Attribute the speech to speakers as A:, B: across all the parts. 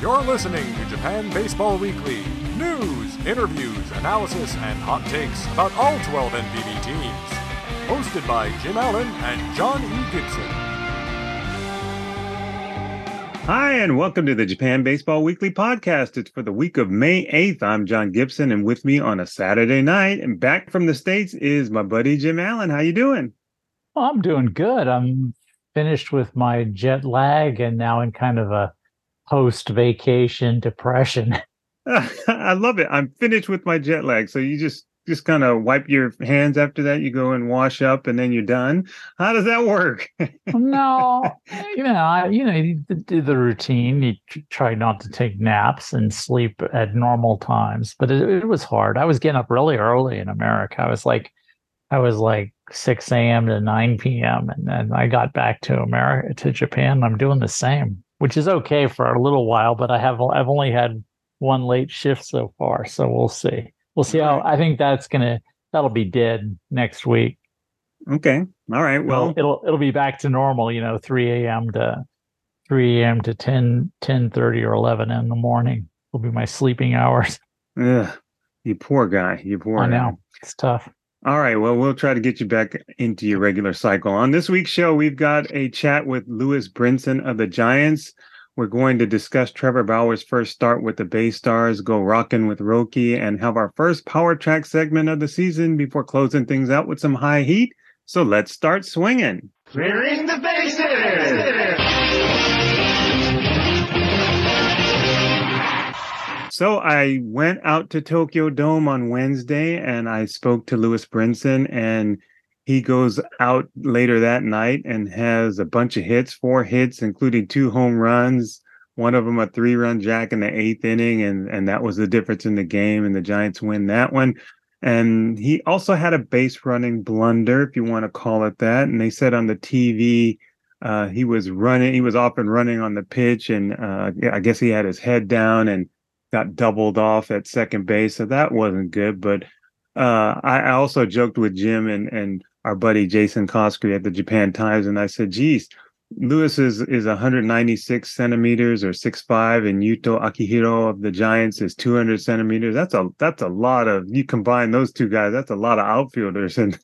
A: You're listening to Japan Baseball Weekly. News, interviews, analysis, and hot takes about all 12 NPB teams. Hosted by Jim Allen and John E. Gibson.
B: Hi, and welcome to the Japan Baseball Weekly podcast. It's for the week of May 8th. I'm John Gibson, and with me on a Saturday night and back from the States is my buddy Jim Allen. How you doing?
C: Well, I'm doing good. I'm finished with my jet lag and now in kind of a post-vacation depression.
B: I love it. I'm finished with my jet lag. So you just kind of wipe your hands after that. You go and wash up, and then you're done. How does that work?
C: No, you do the routine. You try not to take naps and sleep at normal times, but it was hard. I was getting up really early in America. I was like 6 a.m. to 9 p.m. And then I got back to Japan. And I'm doing the same, which is okay for a little while, but I've only had one late shift so far. So we'll see. We'll see how. I think that'll be dead next week.
B: Okay. All right. Well,
C: it'll be back to normal, 3 a.m. to 10:30 or 11 in the morning will be my sleeping hours.
B: You poor guy.
C: I know. It's tough.
B: All right. Well, we'll try to get you back into your regular cycle. On this week's show, we've got a chat with Lewis Brinson of the Giants. We're going to discuss Trevor Bauer's first start with the Bay Stars, go rockin' with Roki, and have our first Power Track segment of the season before closing things out with some high heat. So let's start swinging.
D: Clearing the bases!
B: So I went out to Tokyo Dome on Wednesday and I spoke to Lewis Brinson, and he goes out later that night and has a bunch of hits, 4 hits, including 2 home runs, one of them a 3-run jack in the 8th inning. And that was the difference in the game, and the Giants win that one. And he also had a base running blunder, if you want to call it that. And they said on the TV, he was off and running on the pitch. And I guess he had his head down and got doubled off at second base. So that wasn't good. But I also joked with Jim and our buddy Jason Koskri at the Japan Times. And I said, geez, Lewis is 196 centimeters or 6'5", and Yuto Akihiro of the Giants is 200 centimeters. That's a lot of, you combine those two guys, that's a lot of outfielders, and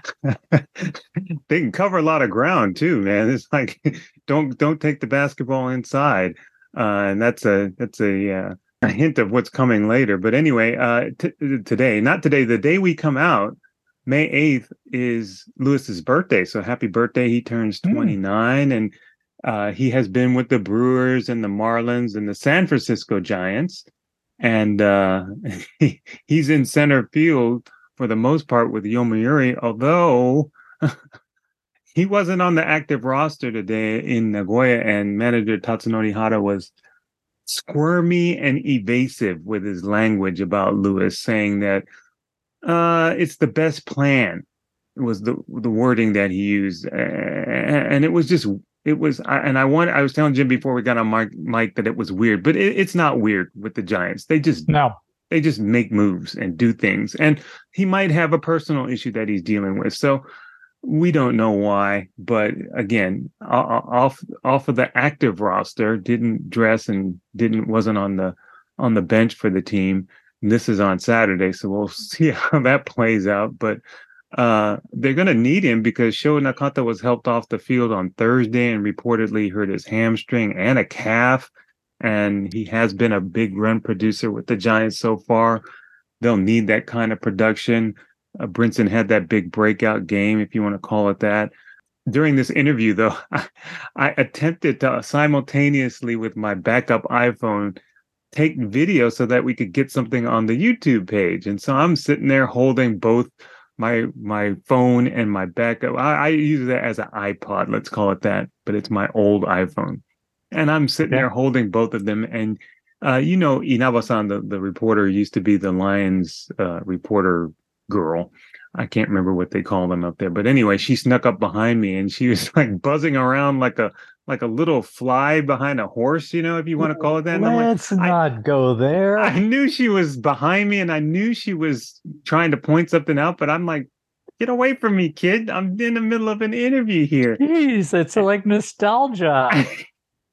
B: they can cover a lot of ground too, man. It's like, don't take the basketball inside. And that's a hint of what's coming later. But anyway, the day we come out, May 8th is Lewis's birthday. So happy birthday. He turns 29, and he has been with the Brewers and the Marlins and the San Francisco Giants. And he's in center field for the most part with Yomiuri, although he wasn't on the active roster today in Nagoya, and manager Tatsunori Hara was squirmy and evasive with his language about Lewis, saying that it's the best plan. It was the wording that he used, and I was telling Jim before we got on mic that it was weird, but it's not weird with the Giants. They just make moves and do things, and he might have a personal issue that he's dealing with. So we don't know why, but again, off of the active roster, didn't dress and wasn't on the bench for the team. And this is on Saturday, so we'll see how that plays out. But they're going to need him because Sho Nakata was helped off the field on Thursday and reportedly hurt his hamstring and a calf. And he has been a big run producer with the Giants so far. They'll need that kind of production. Brinson had that big breakout game, if you want to call it that. During this interview, though, I attempted to simultaneously with my backup iPhone take video so that we could get something on the YouTube page. And so I'm sitting there holding both my phone and my backup. I use that as an iPod, let's call it that, but it's my old iPhone. And I'm sitting there holding both of them. And Inaba-san, the reporter, used to be the Lions reporter girl. I can't remember what they call them up there, but anyway, she snuck up behind me and she was like buzzing around like a little fly behind a horse, if you want to call it that.
C: Let's not go there.
B: I knew she was behind me and I knew she was trying to point something out, but I'm like, get away from me, kid. I'm in the middle of an interview here.
C: Jeez, it's like nostalgia.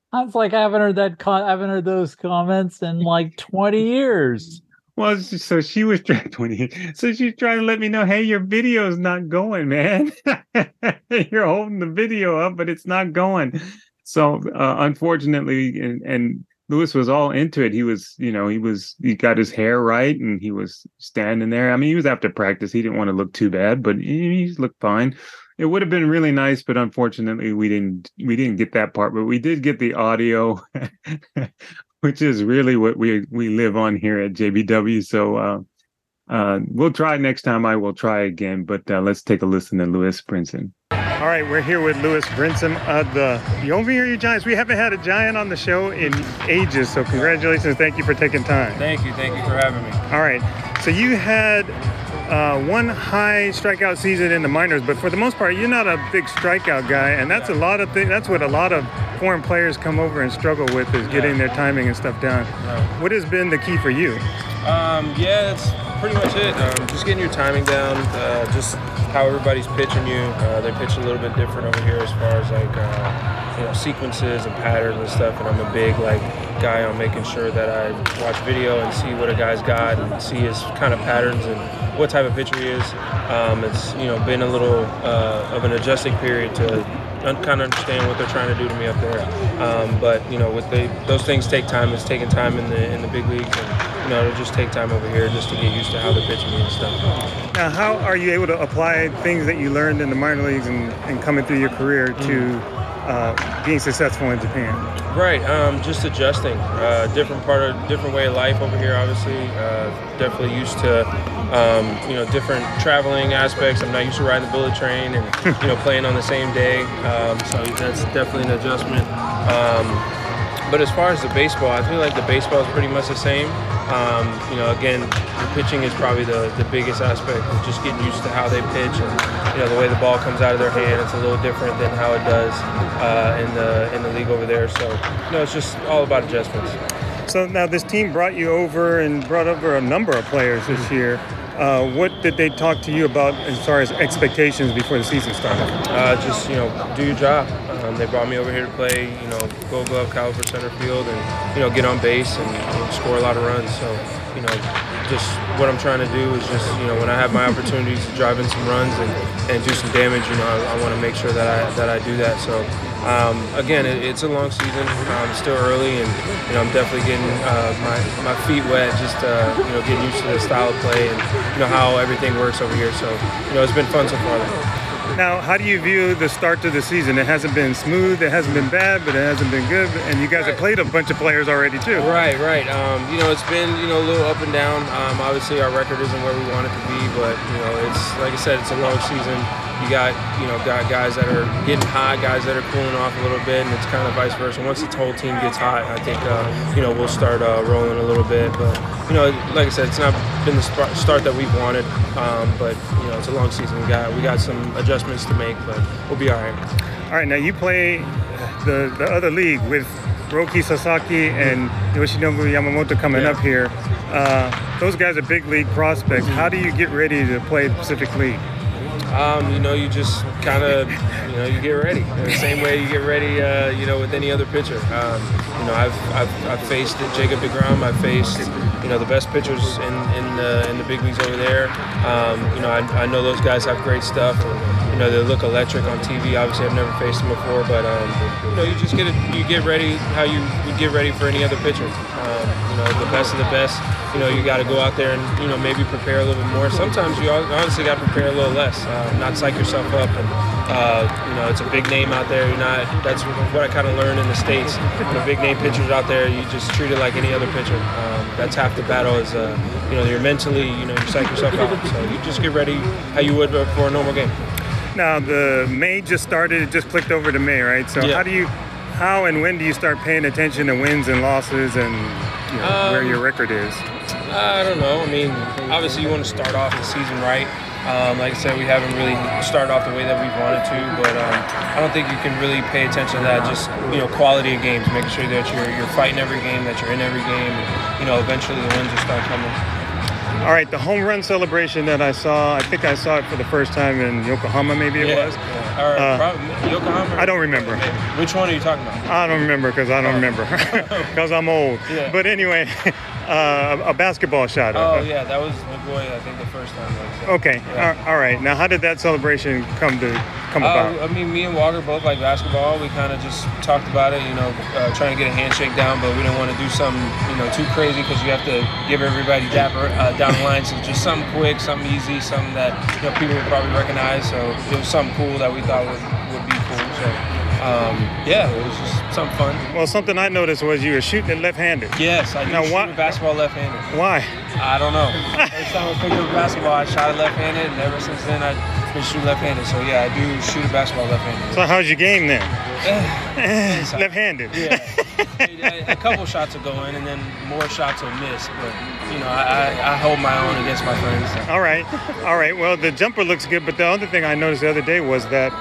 C: I was like, I haven't heard I haven't heard those comments in like 20 years.
B: Well, so she was trying So she's trying to let me know, hey, your video's not going, man. You're holding the video up, but it's not going. So unfortunately, and Lewis was all into it. He got his hair right, and he was standing there. I mean, he was after practice. He didn't want to look too bad, but he looked fine. It would have been really nice, but unfortunately, we didn't get that part. But we did get the audio, which is really what we live on here at JBW. So we'll try next time. I will try again, but let's take a listen to Lewis Brinson. All right, we're here with Lewis Brinson of the Yomiuri Giants. We haven't had a Giant on the show in ages, so congratulations. Thank you for taking time.
E: Thank you for having me.
B: All right, so you had one high strikeout season in the minors, but for the most part, you're not a big strikeout guy, and that's that's what a lot of foreign players come over and struggle with, is getting their timing and stuff down. Right. What has been the key for you?
E: That's pretty much it. Just getting your timing down, just how everybody's pitching you. They pitch a little bit different over here as far as like sequences and patterns and stuff, and I'm a big guy on making sure that I watch video and see what a guy's got and see his kind of patterns and what type of pitcher he is. It's been a little of an adjusting period to kind of understand what they're trying to do to me up there. But those things take time. It's taking time in the big leagues, and it'll just take time over here just to get used to how they're pitching me and stuff.
B: Now, how are you able to apply things that you learned in the minor leagues and coming through your career to being successful in Japan?
E: Right, just adjusting. Different way of life over here. Obviously, definitely used to different traveling aspects. I'm not used to riding the bullet train and playing on the same day. So that's definitely an adjustment. But as far as the baseball, I feel like the baseball is pretty much the same. Again, the pitching is probably the biggest aspect of just getting used to how they pitch, and the way the ball comes out of their hand. It's a little different than how it does in the league over there. So it's just all about adjustments.
B: So now this team brought over a number of players this year. What did they talk to you about as far as expectations before the season started?
E: Just do your job. They brought me over here to play, Gold Glove caliber center field, and get on base and score a lot of runs. So just what I'm trying to do is just when I have my opportunities to drive in some runs and do some damage, I want to make sure that I do that. So again, it's a long season. Still early, and I'm definitely getting my feet wet, just getting used to the style of play and how everything works over here. So it's been fun so far.
B: Now, how do you view the start to the season? It hasn't been smooth, it hasn't been bad, but it hasn't been good. And you guys have played a bunch of players already too.
E: Right. It's been a little up and down. Obviously, our record isn't where we want it to be, but it's like I said, it's a long season. You got guys that are getting hot, guys that are cooling off a little bit, and it's kind of vice versa. Once the whole team gets hot, I think we'll start rolling a little bit. But like I said, it's not been the start that we've wanted. But it's a long season. We got some adjustments to make, but we'll be all right.
B: All right, now you play the other league with Roki Sasaki and Yoshinobu Yamamoto coming up here. Those guys are big league prospects. How do you get ready to play the Pacific League?
E: You just kind of, you get ready. The same way you get ready, with any other pitcher. I've faced Jacob deGrom. I've faced, the best pitchers in the big leagues over there. I know those guys have great stuff. And, they look electric on TV. Obviously, I've never faced them before, but you just get ready how you would get ready for any other pitcher. The best of the best. You got to go out there and maybe prepare a little bit more. Sometimes you honestly got to prepare a little less, not psych yourself up. And it's a big name out there. That's what I kind of learned in the States. When a big name pitcher's out there, you just treat it like any other pitcher. That's half the battle. Is you're mentally you psych yourself out. So you just get ready how you would for a normal game.
B: Now the May just started. It just clicked over to May, right? So
E: yeah.
B: How and when do you start paying attention to wins and losses and where your record is?
E: I don't know. I mean, obviously you want to start off the season right. Like I said, we haven't really started off the way that we wanted to, but I don't think you can really pay attention to that. Just quality of games, making sure that you're fighting every game, that you're in every game, and eventually the wins will start coming.
B: All right, the home run celebration that I saw, I think I saw it for the first time in Yokohama, maybe it was.
E: Yeah. Probably Yokohama?
B: I don't remember.
E: Which one are you talking about?
B: I don't remember because I don't remember because I'm old.
E: Yeah.
B: But anyway, a basketball shot.
E: Oh, yeah, that was Nagoya, I think, the first time.
B: Okay,
E: Yeah.
B: All right. Now, how did that celebration come about?
E: I mean, me and Walker both like basketball. We kind of just talked about it, trying to get a handshake down, but we didn't want to do something, too crazy because you have to give everybody dapper down the line. So just something quick, something easy, something that people would probably recognize. So it was something cool that we thought would be cool. So it was just something fun.
B: Well, something I noticed was you were shooting it left-handed.
E: Yes, I do shoot basketball left-handed.
B: Why?
E: I don't know. First time I picked up a basketball, I shot it left-handed, and ever since then I've been shooting left-handed. So yeah, I do shoot a basketball left-handed.
B: So how's your game then? Left-handed.
E: Yeah. A couple shots will go in, and then more shots will miss. But I hold my own against my friends. So.
B: All right. Well, the jumper looks good, but the other thing I noticed the other day was that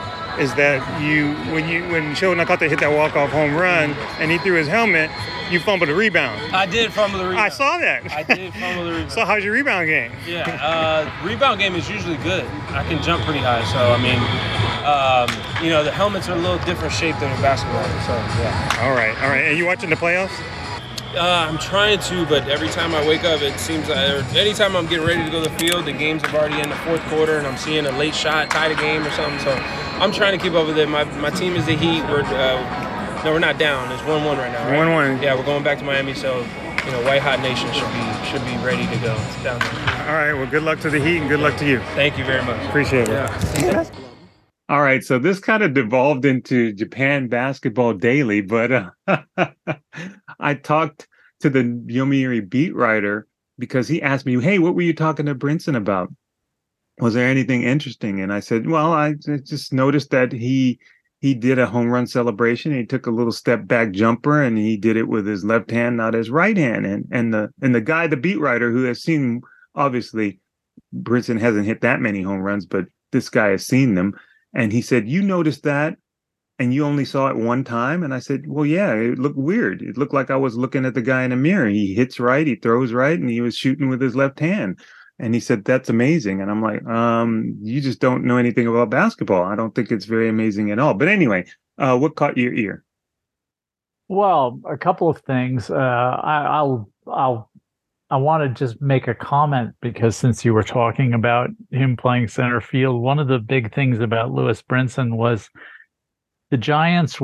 B: when Sho Nakata hit that walk-off home run and he threw his helmet, you fumbled a rebound.
E: I did fumble the rebound.
B: I saw that.
E: I did fumble the rebound.
B: So how's your rebound game?
E: Yeah, rebound game is usually good. I can jump pretty high, so I mean, the helmets are a little different shape than a basketball. So yeah.
B: All right. And you watching the playoffs?
E: I'm trying to, but every time I wake up, it seems anytime I'm getting ready to go to the field, the games have already in the fourth quarter, and I'm seeing a late shot tie the game or something. So I'm trying to keep up with it. My team is the Heat. We're not down. It's 1-1 right now. Right?
B: 1-1.
E: Yeah, we're going back to Miami, so White Hot Nation should be ready to go. It's down there.
B: All right. Well, good luck to the Heat and good luck to you.
E: Thank you very much.
B: Appreciate it.
E: Yeah.
B: All right, so this kind of devolved into Japan Basketball Daily, but I talked to the Yomiuri beat writer because he asked me, hey, what were you talking to Brinson about? Was there anything interesting? And I said, well, I just noticed that he did a home run celebration. He took a little step back jumper and he did it with his left hand, not his right hand. And the guy, the beat writer who has seen, obviously, Brinson hasn't hit that many home runs, but this guy has seen them. And he said, you noticed that and you only saw it one time? And I said, well, yeah, it looked weird. It looked like I was looking at the guy in a mirror. He hits right, he throws right, and he was shooting with his left hand. And he said, that's amazing. And I'm like, you just don't know anything about basketball. I don't think it's very amazing at all. But anyway, what caught your ear?
C: Well, a couple of things. I want to just make a comment because since you were talking about him playing center field, one of the big things about Lewis Brinson was the Giants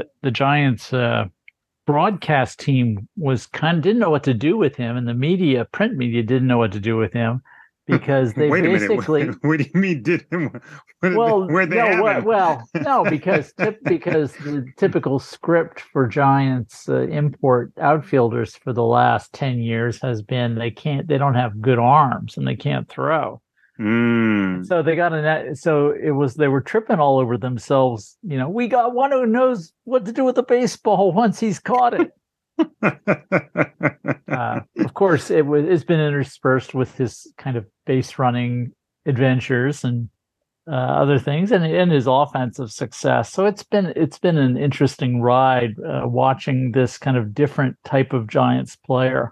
C: broadcast team didn't know what to do with him, and the print media didn't know what to do with him because they basically.
B: What do you mean did him?
C: No, because the typical script for Giants import outfilders for the last 10 years has been they don't have good arms and they can't throw. So they got they were tripping all over themselves. We got one who knows what to do with the baseball once he's caught it. Of course, it's been interspersed with his kind of base running adventures and other things, and his offensive success. So it's been an interesting ride watching this kind of different type of Giants player.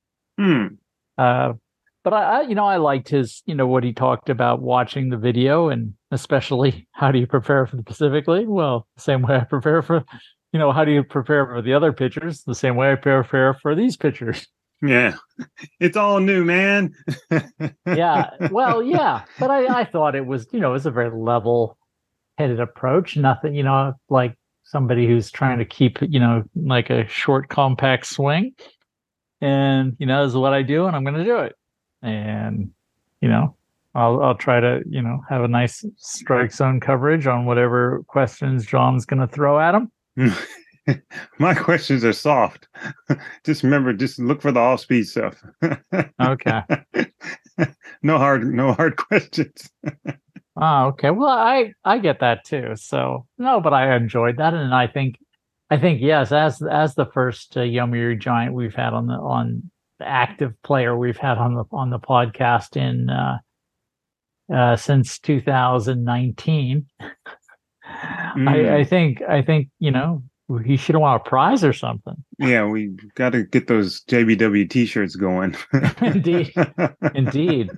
C: But I liked his, what he talked about watching the video, and especially how do you prepare for the Pacific League? Well, the same way I prepare for, how do you prepare for the other pitchers? The same way I prepare for these pitchers.
B: Yeah, it's all new, man.
C: Yeah, well, yeah, but I thought it was, it was a very level-headed approach. Nothing, like somebody who's trying to keep, like a short, compact swing. And, this is what I do, and I'm going to do it. And, I'll try to, have a nice strike zone coverage on whatever questions John's going to throw at him.
B: My questions are soft. Just remember, just look for the off-speed stuff.
C: Okay.
B: No hard questions.
C: Oh, okay. Well, I get that too. So no, but I enjoyed that, and I think yes, as the first Yomiuri Giant we've had on the active player we've had on the podcast in since 2019. I think he should have won a prize or something.
B: Yeah, we got to get those JBW T-shirts going.
C: Indeed, indeed.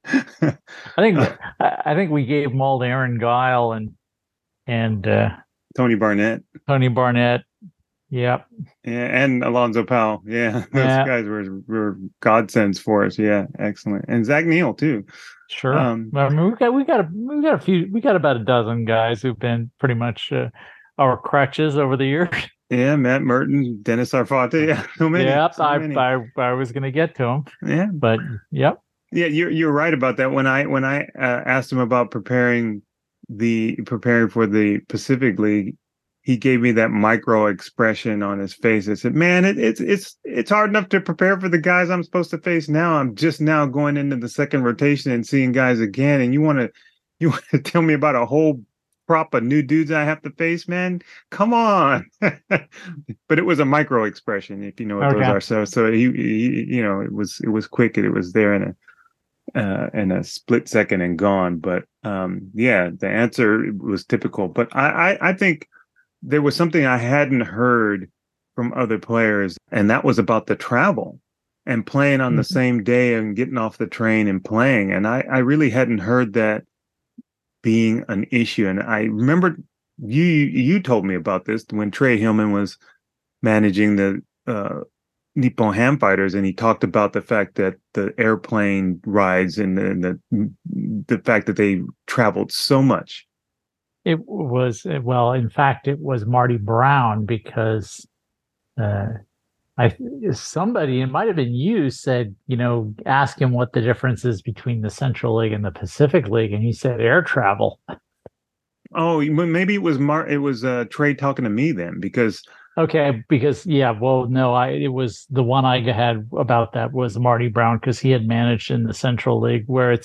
C: I think we gave them all to Aaron Guile and
B: Tony Barnett.
C: Tony Barnett. Yep.
B: Yeah, and Alonzo Powell. Yeah, those guys were godsends for us. Yeah, excellent. And Zach Neal too.
C: Sure. I mean, we got about a dozen guys who've been pretty much our crutches over the years.
B: Yeah, Matt Merton, Dennis Arfate. Yeah, so many.
C: Yep,
B: so many.
C: I was going to get to him.
B: Yeah,
C: but yep.
B: Yeah, you're right about that. When I asked him about preparing for the Pacific League, he gave me that micro expression on his face. I said, "Man, it's hard enough to prepare for the guys I'm supposed to face now. I'm just now going into the second rotation and seeing guys again, and you want to tell me about a whole crop of new dudes I have to face, man? Come on!" But it was a micro expression, if you know what those are. So he it was quick. It was there in a split second and gone. But yeah, the answer was typical. But I think there was something I hadn't heard from other players, and that was about the travel and playing on the same day and getting off the train and playing. And I really hadn't heard that being an issue. And I remember you told me about this when Trey Hillman was managing the Nippon Ham Fighters, and he talked about the fact that the airplane rides and the fact that they traveled so much.
C: It was, well, in fact, it was Marty Brown, because somebody, it might have been you, said, ask him what the difference is between the Central League and the Pacific League, and he said air travel.
B: Oh, maybe it was Trey talking to me then, because.
C: Okay, because it was the one I had about that was Marty Brown, because he had managed in the Central League, where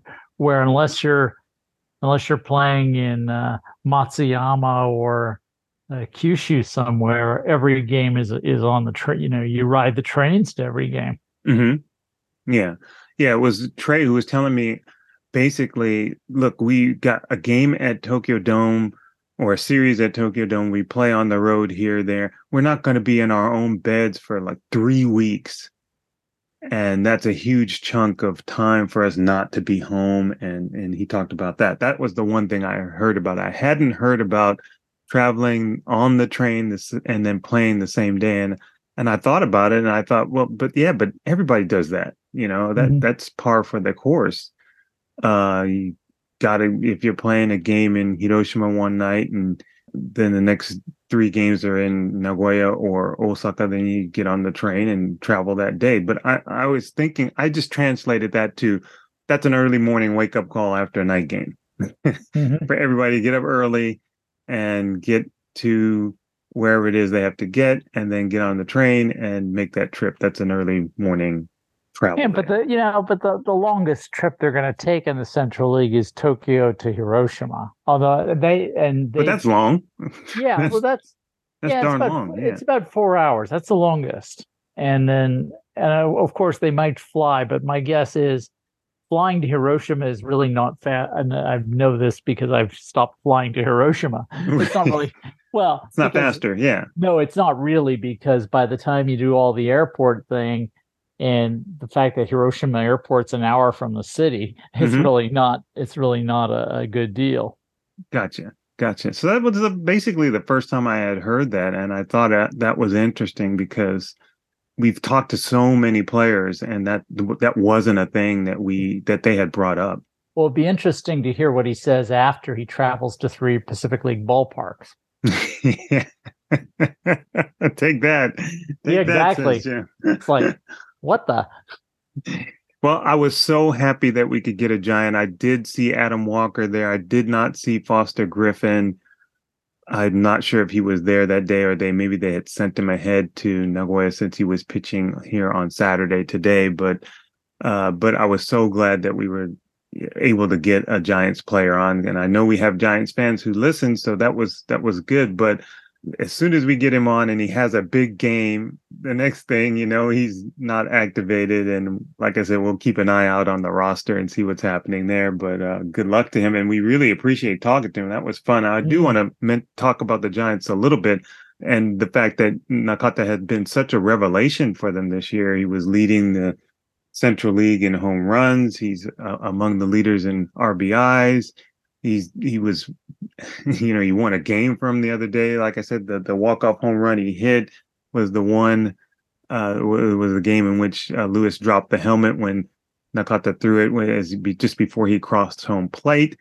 C: unless you're playing in Matsuyama or Kyushu somewhere, every game is on the train. You ride the trains to every game.
B: Mm-hmm. Yeah. It was Trey who was telling me, basically, look, we got a game at Tokyo Dome or a series at Tokyo Dome. We play on the road here, there. We're not going to be in our own beds for like 3 weeks. And that's a huge chunk of time for us not to be home. And he talked about that. That was the one thing I heard about. I hadn't heard about traveling on the train and then playing the same day. And I thought about it, and I thought, well, but everybody does that. That's par for the course. You gotta, if you're playing a game in Hiroshima one night and then the next 3 games are in Nagoya or Osaka, then you get on the train and travel that day. But I was thinking, I just translated that to, that's an early morning wake up call after a night game. For everybody to get up early and get to wherever it is they have to get, and then get on the train and make that trip. That's an early morning travel.
C: Yeah, but the longest trip they're going to take in the Central League is Tokyo to Hiroshima. Although but
B: that's long.
C: Yeah, that's
B: darn long. Yeah.
C: It's about 4 hours. That's the longest. And then, of course, they might fly. But my guess is flying to Hiroshima is really not fast. And I know this because I've stopped flying to Hiroshima. It's not really. Well,
B: it's not faster. Yeah.
C: No, it's not really, because by the time you do all the airport thing, and the fact that Hiroshima Airport's an hour from the city, it's really not a good deal.
B: Gotcha. So that was basically the first time I had heard that. And I thought that was interesting, because we've talked to so many players, and that wasn't a thing that they had brought up.
C: Well, it'd be interesting to hear what he says after he travels to 3 Pacific League ballparks.
B: Yeah. Take that.
C: Yeah, exactly. It's like, what the?
B: Well, I was so happy that we could get a Giant. I did see Adam Walker there. I did not see Foster Griffin. I'm not sure if he was there that day, or maybe they had sent him ahead to Nagoya since he was pitching here on Saturday today. But I was so glad that we were able to get a Giants player on. And I know we have Giants fans who listen, so that was good. But as soon as we get him on and he has a big game, the next thing he's not activated. And like I said, we'll keep an eye out on the roster and see what's happening there. But good luck to him. And we really appreciate talking to him. That was fun. I do want to talk about the Giants a little bit. And the fact that Nakata had been such a revelation for them this year. He was leading the Central League in home runs. He's among the leaders in RBIs. He was, he won a game from the other day. Like I said, the walk-off home run he hit was the one. It was the game in which Lewis dropped the helmet when Nakata threw it just before he crossed home plate.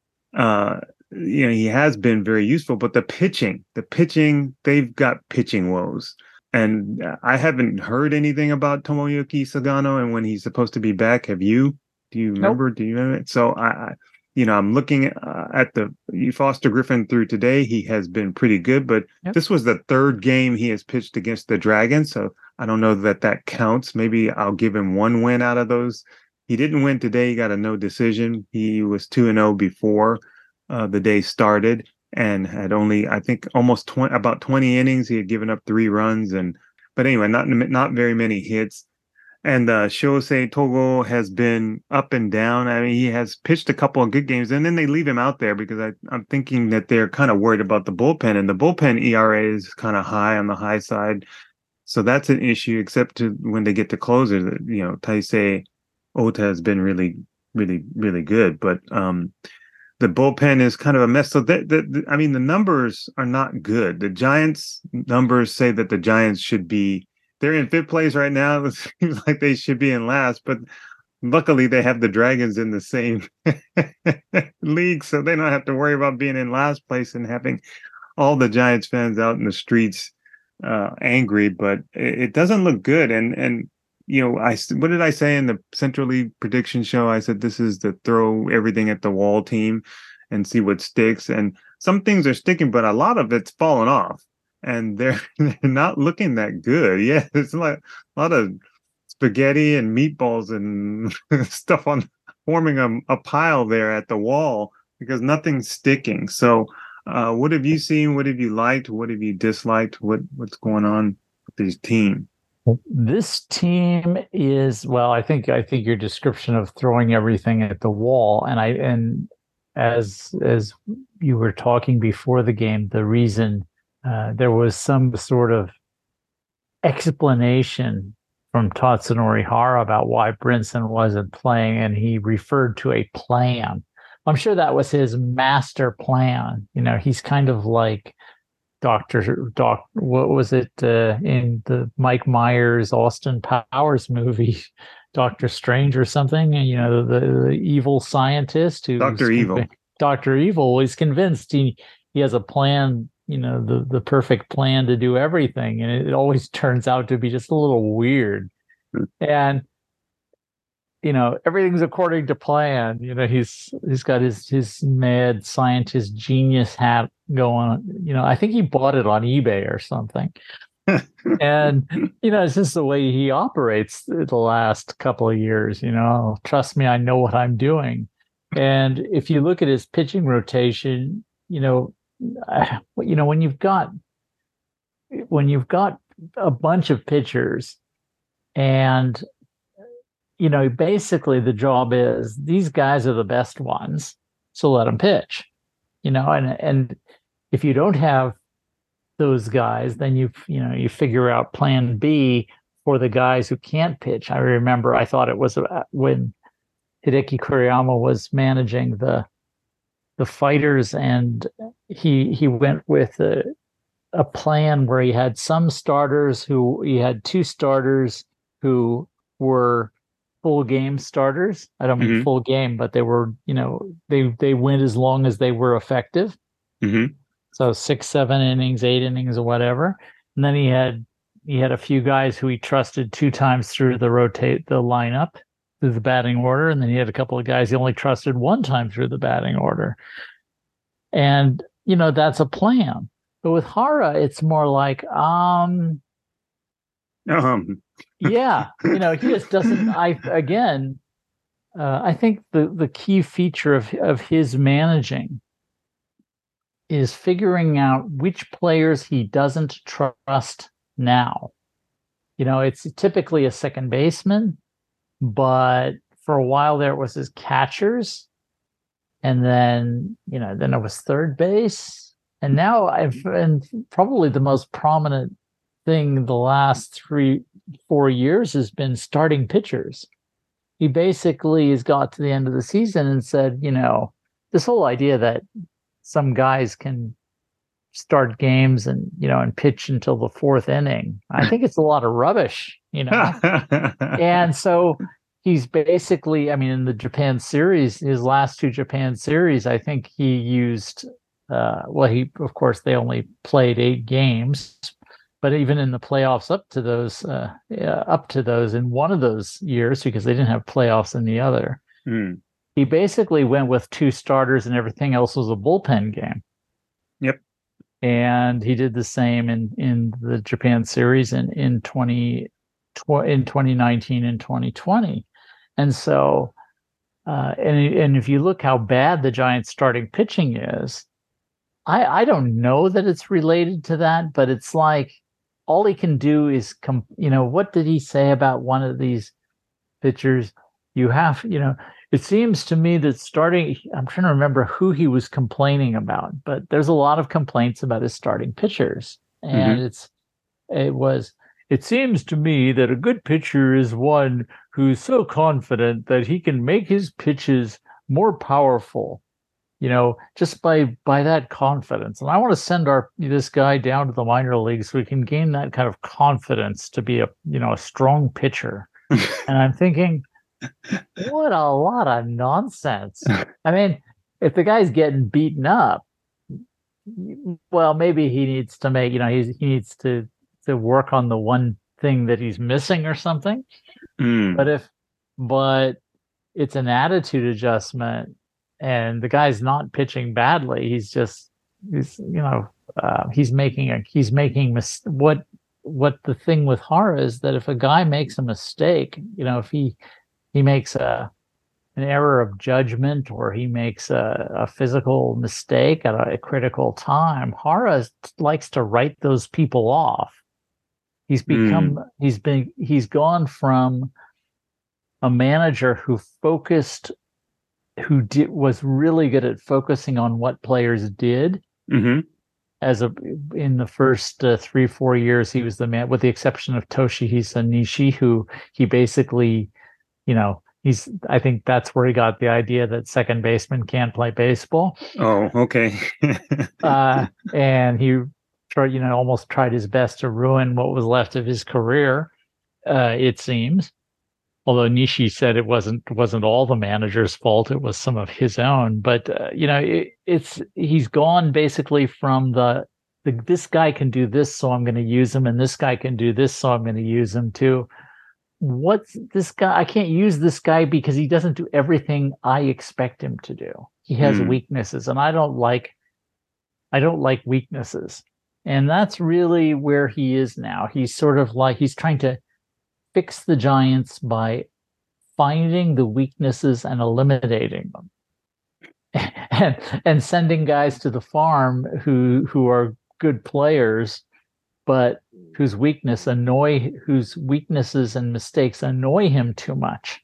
B: He has been very useful, but the pitching, they've got pitching woes. And I haven't heard anything about Tomoyuki Sagano and when he's supposed to be back. Have you? Do you remember? Nope. Do you remember? So I'm looking at the Foster Griffin through today. He has been pretty good, but This was the third game he has pitched against the Dragons. So I don't know that counts. Maybe I'll give him one win out of those. He didn't win today. He got a no decision. He was 2-0 before the day started. And had only, I think, about 20 innings. He had given up 3 runs, but anyway, not very many hits. And Shosei Togo has been up and down. I mean, he has pitched a couple of good games, and then they leave him out there because I'm thinking that they're kind of worried about the bullpen, and the bullpen ERA is kind of high on the high side, so that's an issue. Except when they get to closers, Taisei Ota has been really, really, really good, but the bullpen is kind of a mess. So the numbers are not good. The Giants numbers say that the Giants they're in 5th place right now. It seems like they should be in last, but luckily they have the Dragons in the same league, so they don't have to worry about being in last place and having all the Giants fans out in the streets angry. But it doesn't look good. And what did I say in the Central League prediction show? I said this is the throw everything at the wall team and see what sticks. And some things are sticking, but a lot of it's fallen off, and they're not looking that good. Yeah, it's like a lot of spaghetti and meatballs and stuff forming a pile there at the wall because nothing's sticking. So, what have you seen? What have you liked? What have you disliked? What's going on with this team?
C: This team is, well, I think your description of throwing everything at the wall, and as you were talking before the game, the reason there was some sort of explanation from Tatsunori Hara about why Brinson wasn't playing, and he referred to a plan. I'm sure that was his master plan. He's kind of like what was it in the Mike Myers Austin Powers movie, Doctor Strange or something? The evil scientist who Dr. Evil is convinced he has a plan, the perfect plan to do everything, and it always turns out to be just a little weird. And everything's according to plan. He's got his mad scientist genius hat going. I think he bought it on eBay or something. And it's just the way he operates the last couple of years. Trust me, I know what I'm doing. And if you look at his pitching rotation, when you've got a bunch of pitchers, and basically the job is these guys are the best ones, so let them pitch. And if you don't have those guys, then you figure out plan B for the guys who can't pitch. I remember I thought it was when Hideki Kuriyama was managing the Fighters, and he went with a plan where he had some starters he had 2 starters who were full game starters. I don't mean full game, but they were, they went as long as they were effective. Mm-hmm. So 6, 7 innings, 8 innings, or whatever. And then he had a few guys who he trusted 2 times through the lineup, through the batting order. And then he had a couple of guys he only trusted 1 time through the batting order. And, that's a plan. But with Hara, it's more like, yeah, he just doesn't. I think the key feature of his managing is figuring out which players he doesn't trust now. It's typically a second baseman, but for a while there it was his catchers, and then it was third base, And now and probably the most prominent thing the last 3-4 years has been starting pitchers. He basically has got to the end of the season and said, this whole idea that some guys can start games and and pitch until the fourth inning, I think it's a lot of rubbish, And so he's basically, in the Japan series, his last 2 Japan series, I think he used of course they only played 8 games, but even in the playoffs up to those in one of those years, because they didn't have playoffs in the other, he basically went with 2 starters and everything else was a bullpen game.
B: Yep.
C: And he did the same in the Japan series in 2019 and 2020. And so, and if you look how bad the Giants' starting pitching is, I don't know that it's related to that, but it's like all he can do is what did he say about one of these pitchers? It seems to me that I'm trying to remember who he was complaining about, but there's a lot of complaints about his starting pitchers. And it seems to me that a good pitcher is one who's so confident that he can make his pitches more powerful, just by that confidence. And I want to send this guy down to the minor leagues so we can gain that kind of confidence to be a strong pitcher. And I'm thinking, what a lot of nonsense. If the guy's getting beaten up, well, maybe he needs to make, he needs to work on the one thing that he's missing or something. But it's an attitude adjustment, and the guy's not pitching badly. He's making what the thing with Hara is that if a guy makes a mistake, if he makes an error of judgment, or he makes a physical mistake at a critical time, Hara likes to write those people off. He's gone from a manager who was really good at focusing on what players did. In the first 3-4 years, he was the man, with the exception of Toshihisa Nishi, who he basically, I think that's where he got the idea that second baseman can't play baseball.
B: Oh, okay.
C: And he almost tried his best to ruin what was left of his career, it seems. Although Nishi said it wasn't all the manager's fault, it was some of his own. But he's gone basically from this guy can do this, so I'm going to use him, and this guy can do this, so I'm going to use him, to what's this guy? I can't use this guy because he doesn't do everything I expect him to do. He has weaknesses, and I don't like weaknesses. And that's really where he is now. He's sort of like he's trying to fix the Giants by finding the weaknesses and eliminating them, and sending guys to the farm who are good players, but whose weaknesses and mistakes annoy him too much.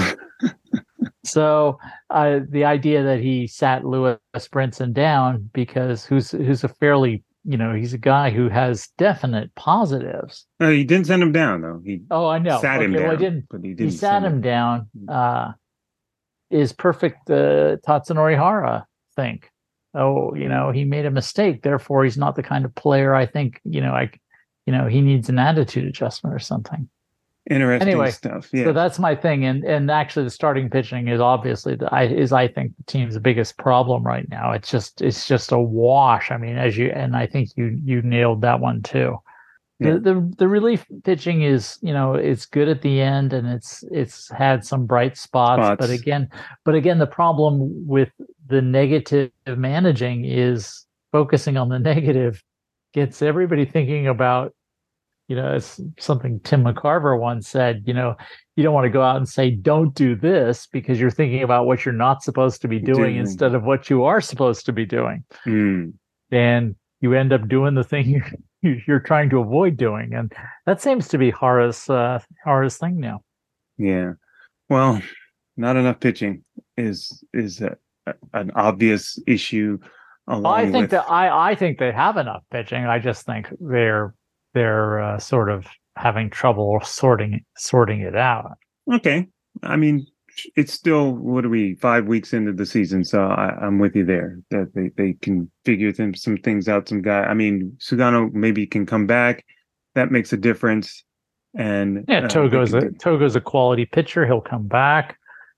C: So the idea that he sat Lewis Brinson down because who's a fairly, he's a guy who has definite positives.
B: No, he didn't send him down though.
C: I know.
B: Sat him down.
C: Well, he sat him down. Is perfect Tatsunori Hara think. He made a mistake, therefore he's not the kind of player I think, he needs an attitude adjustment or something.
B: Interesting stuff. Yeah.
C: So that's my thing. And actually the starting pitching is obviously I think the team's biggest problem right now. It's just a wash. I think you nailed that one too. Yeah. The relief pitching is, it's good at the end, and it's had some bright spots. But again, the problem with the negative managing is focusing on the negative gets everybody thinking about, it's something Tim McCarver once said, you don't want to go out and say, don't do this, because you're thinking about what you're not supposed to be doing instead of what you are supposed to be doing. And you end up doing the thing you're trying to avoid doing. And that seems to be Hara's thing now.
B: Yeah. Well, not enough pitching is an obvious issue. along with.
C: I think they have enough pitching. I just think they're sort of having trouble sorting it out.
B: Okay, I mean, it's still, what are we, 5 weeks into the season, so I'm with you there that they can figure some things out. Some guy, I mean, Sugano maybe can come back. That makes a difference. And
C: yeah, Togo's a quality pitcher. He'll come back.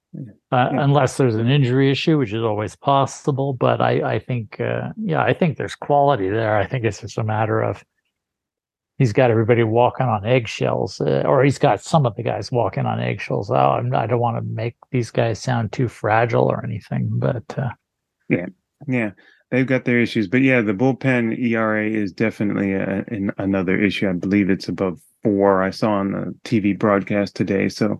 C: Unless there's an injury issue, which is always possible. But I think there's quality there. I think it's just a matter of he's got everybody walking on eggshells, or he's got some of the guys walking on eggshells. I don't want to make these guys sound too fragile or anything, but
B: yeah, they've got their issues. But yeah, the bullpen ERA is definitely another issue. I believe it's above 4. I saw on the TV broadcast today. So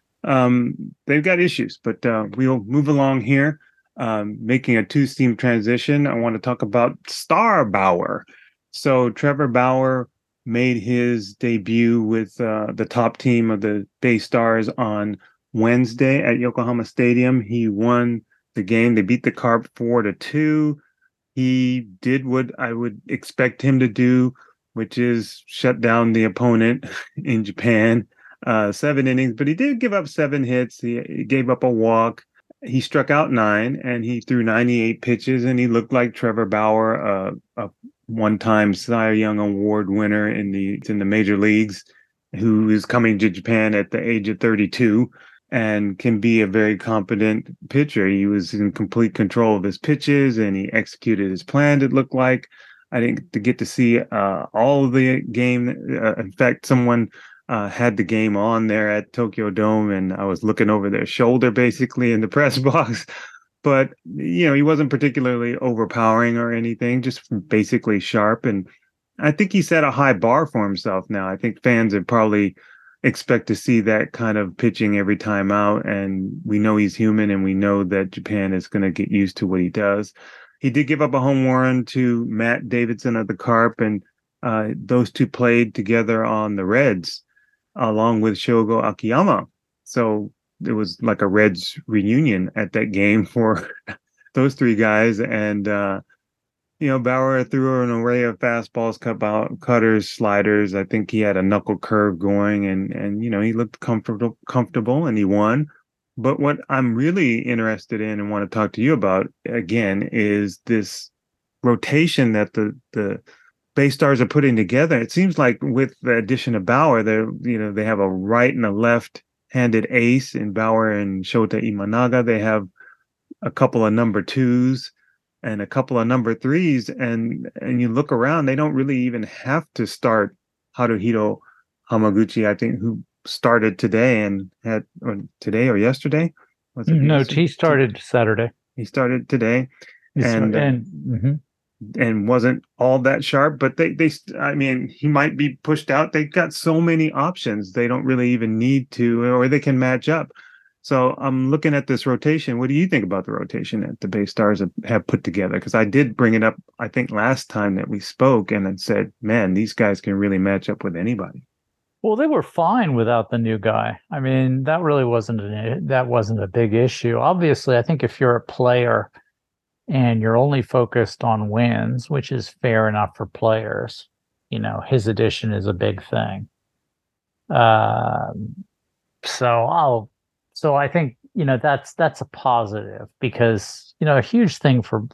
B: they've got issues, but we'll move along here. Making a 2-team transition, I want to talk about Star Bauer. So Trevor Bauer made his debut with the top team of the Bay Stars on Wednesday at Yokohama Stadium. He won the game. They beat the Carp 4-2. He did what I would expect him to do, which is shut down the opponent in Japan. 7 innings, but he did give up 7 hits. He gave up a walk. He struck out 9, and he threw 98 pitches, and he looked like Trevor Bauer, a one-time Cy Young Award winner in the major leagues, who is coming to Japan at the age of 32 and can be a very competent pitcher. He was in complete control of his pitches, and he executed his plan, it looked like. I didn't get to see all of the game. In fact, someone had the game on there at Tokyo Dome, and I was looking over their shoulder basically in the press box. But, he wasn't particularly overpowering or anything, just basically sharp. And I think he set a high bar for himself now. I think fans would probably expect to see that kind of pitching every time out. And we know he's human, and we know that Japan is going to get used to what he does. He did give up a home run to Matt Davidson of the Carp, and those two played together on the Reds, along with Shogo Akiyama. So it was like a Reds reunion at that game for those 3 guys. And, Bauer threw an array of fastballs, cutters, sliders. I think he had a knuckle curve going, and he looked comfortable, and he won. But what I'm really interested in and want to talk to you about, again, is this rotation that the Bay Stars are putting together. It seems like with the addition of Bauer, they have a right and a left-handed ace in Bauer and Shota Imanaga. They have a couple of number 2s and a couple of number 3s, and you look around, they don't really even have to start Haruhiro Hamaguchi, I think, who started today and today or yesterday. Was it?
C: No, he started Saturday.
B: He started today, and wasn't all that sharp, but I mean, he might be pushed out. They've got so many options. They don't really even need to, or they can match up. So I'm looking at this rotation. What do you think about the rotation that the Bay Stars have put together? Because I did bring it up, I think, last time that we spoke, and then said, man, these guys can really match up with anybody.
C: Well, they were fine without the new guy. I mean, that really wasn't a big issue. Obviously, I think if you're a player and you're only focused on wins, which is fair enough for players, his addition is a big thing. So I think, that's a positive, because, a huge thing for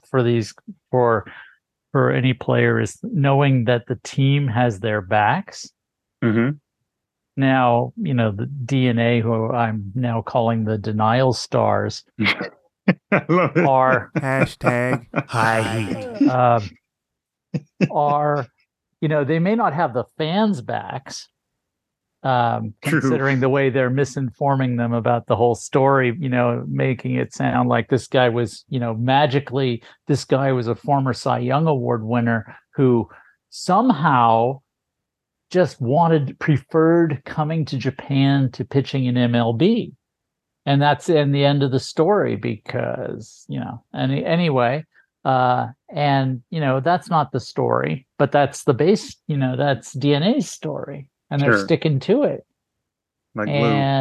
C: any player is knowing that the team has their backs.
B: Mm-hmm.
C: Now, the DNA, who I'm now calling the Denial Stars, are
F: hashtag high heat.
C: They may not have the fans' backs, considering the way they're misinforming them about the whole story, making it sound like this guy was, magically, this guy was a former Cy Young Award winner who somehow just preferred coming to Japan to pitching in MLB. And that's in the end of the story, because, anyway, that's not the story, but that's the base, that's DNA's story, and they're sticking to it.
B: Like
C: and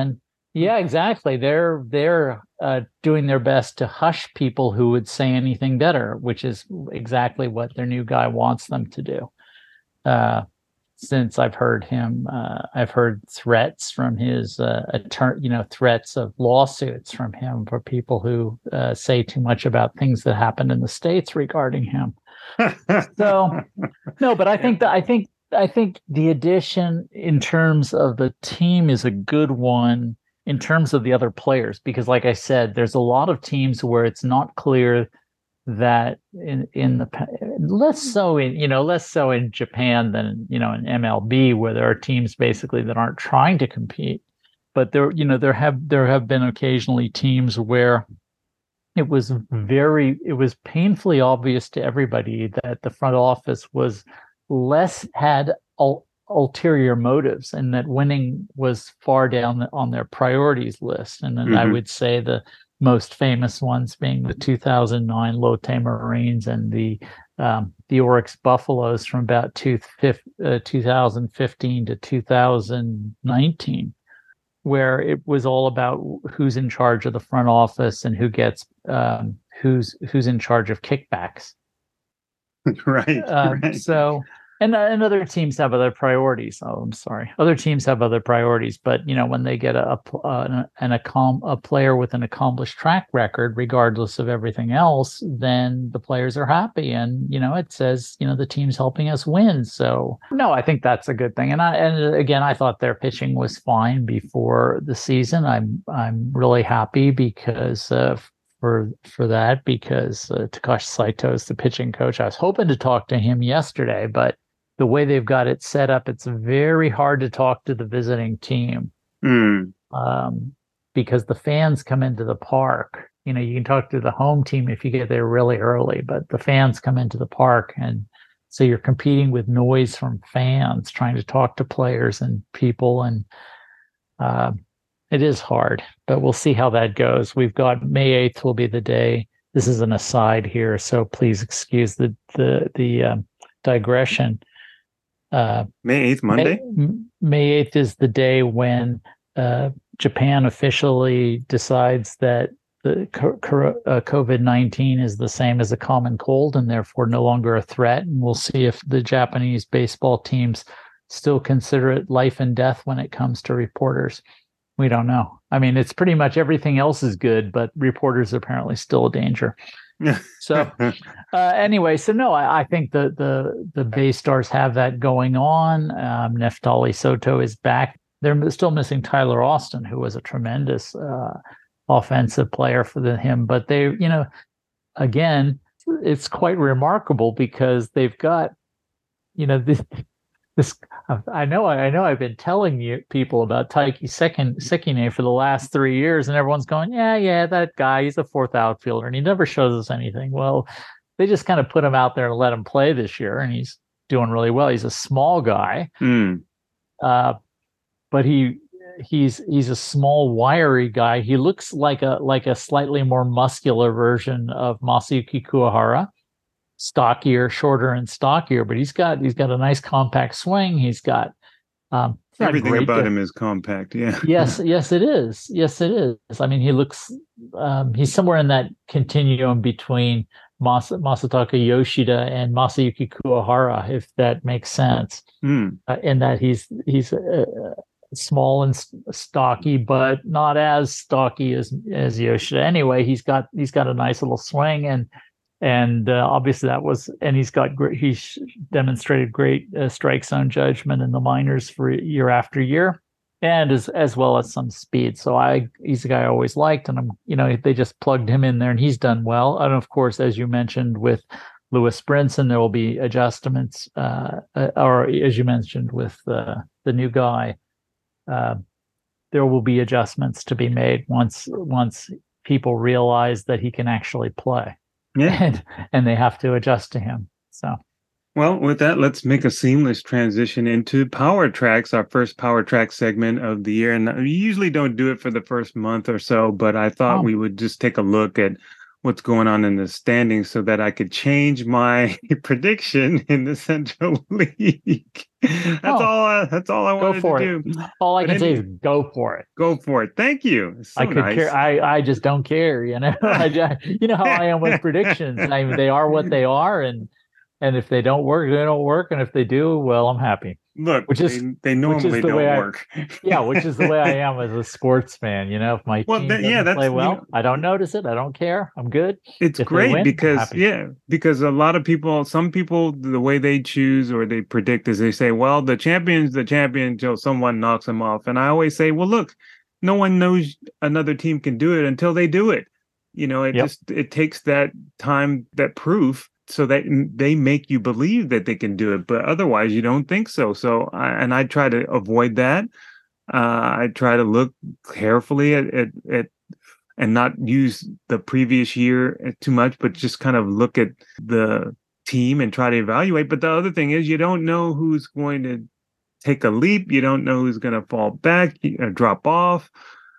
C: Yeah, exactly. They're doing their best to hush people who would say anything better, which is exactly what their new guy wants them to do. Since I've heard threats from his attorney, threats of lawsuits from him for people who say too much about things that happened in the States regarding him. So, no, but I think the addition in terms of the team is a good one in terms of the other players, because like I said, there's a lot of teams where it's not clear that less so in Japan than in MLB, where there are teams basically that aren't trying to compete, but there have been occasionally teams where it was painfully obvious to everybody that the front office had ulterior motives, and that winning was far down on their priorities list. And then I would say the most famous ones being the 2009 Lotte Marines and the Oryx Buffaloes from about 2015 to 2019, where it was all about who's in charge of the front office and who gets who's in charge of kickbacks.
B: Right.
C: So. And other teams have other priorities. Oh, I'm sorry. Other teams have other priorities, but when they get a player with an accomplished track record, regardless of everything else, then the players are happy, and it says the team's helping us win. So no, I think that's a good thing. And again, I thought their pitching was fine before the season. I'm really happy because for that, because Takashi Saito is the pitching coach. I was hoping to talk to him yesterday, but the way they've got it set up, it's very hard to talk to the visiting team because the fans come into the park. You can talk to the home team if you get there really early, but the fans come into the park, and so you're competing with noise from fans trying to talk to players and people, and it is hard. But we'll see how that goes. We've got May 8th will be the day. This is an aside here, so please excuse the digression.
B: May 8th, Monday?
C: May 8th is the day when Japan officially decides that the COVID-19 is the same as a common cold and therefore no longer a threat. And we'll see if the Japanese baseball teams still consider it life and death when it comes to reporters. We don't know. I mean, it's pretty much everything else is good, but reporters are apparently still a danger. So anyway, so no, I think the Bay Stars have that going on. Neftali Soto is back. They're still missing Tyler Austin, who was a tremendous offensive player for him. But they, again, it's quite remarkable because they've got, this. I know I've been telling people about Taiki Sekine for the last 3 years, and everyone's going, yeah, that guy, he's a fourth outfielder, and he never shows us anything. Well, they just kind of put him out there and let him play this year, and he's doing really well. He's a small guy, but he's a small, wiry guy. He looks like a slightly more muscular version of Masayuki Kuwahara. Stockier, shorter and stockier, but he's got a nice compact swing. He's got
B: everything about him is compact. Yeah.
C: Yes, it is. Yes, it is. I mean, he looks he's somewhere in that continuum between Masataka Yoshida and Masayuki Kuwahara, if that makes sense. In that he's small and stocky, but not as stocky as Yoshida. Anyway, he's got a nice little swing, and obviously he's demonstrated great strike zone judgment in the minors for year after year, and as well as some speed. So he's a guy I always liked, and they just plugged him in there, and he's done well. And of course, as you mentioned with Lewis Brinson, there will be adjustments, or as you mentioned with the new guy, there will be adjustments to be made once people realize that he can actually play.
B: Yeah,
C: and they have to adjust to him. So,
B: well, with that, let's make a seamless transition into Power Tracks, our first Power Track segment of the year. And we usually don't do it for the first month or so, but I thought we would just take a look at what's going on in the standings so that I could change my prediction in the Central League. That's all I wanted to do.
C: All I can say is go for it.
B: Go for it. Thank you. So
C: I could
B: nice.
C: care. I just don't care. You know, you know how I am with predictions. I mean, they are what they are, and if they don't work, they don't work, and if they do, well, I'm happy.
B: Look, they normally don't work.
C: Which is the way I am as a sports fan. You know, if my team doesn't play well, I don't notice it. I don't care. I'm good.
B: It's great because a lot of people, some people, the way they choose or they predict is they say, well, the champion's the champion until someone knocks them off. And I always say, well, look, no one knows another team can do it until they do it. You know, it takes that time, that proof, so that they make you believe that they can do it, but otherwise you don't think so. So I try to avoid that. I try to look carefully at and not use the previous year too much, but just kind of look at the team and try to evaluate. But the other thing is, you don't know who's going to take a leap. You don't know who's going to fall back, drop off.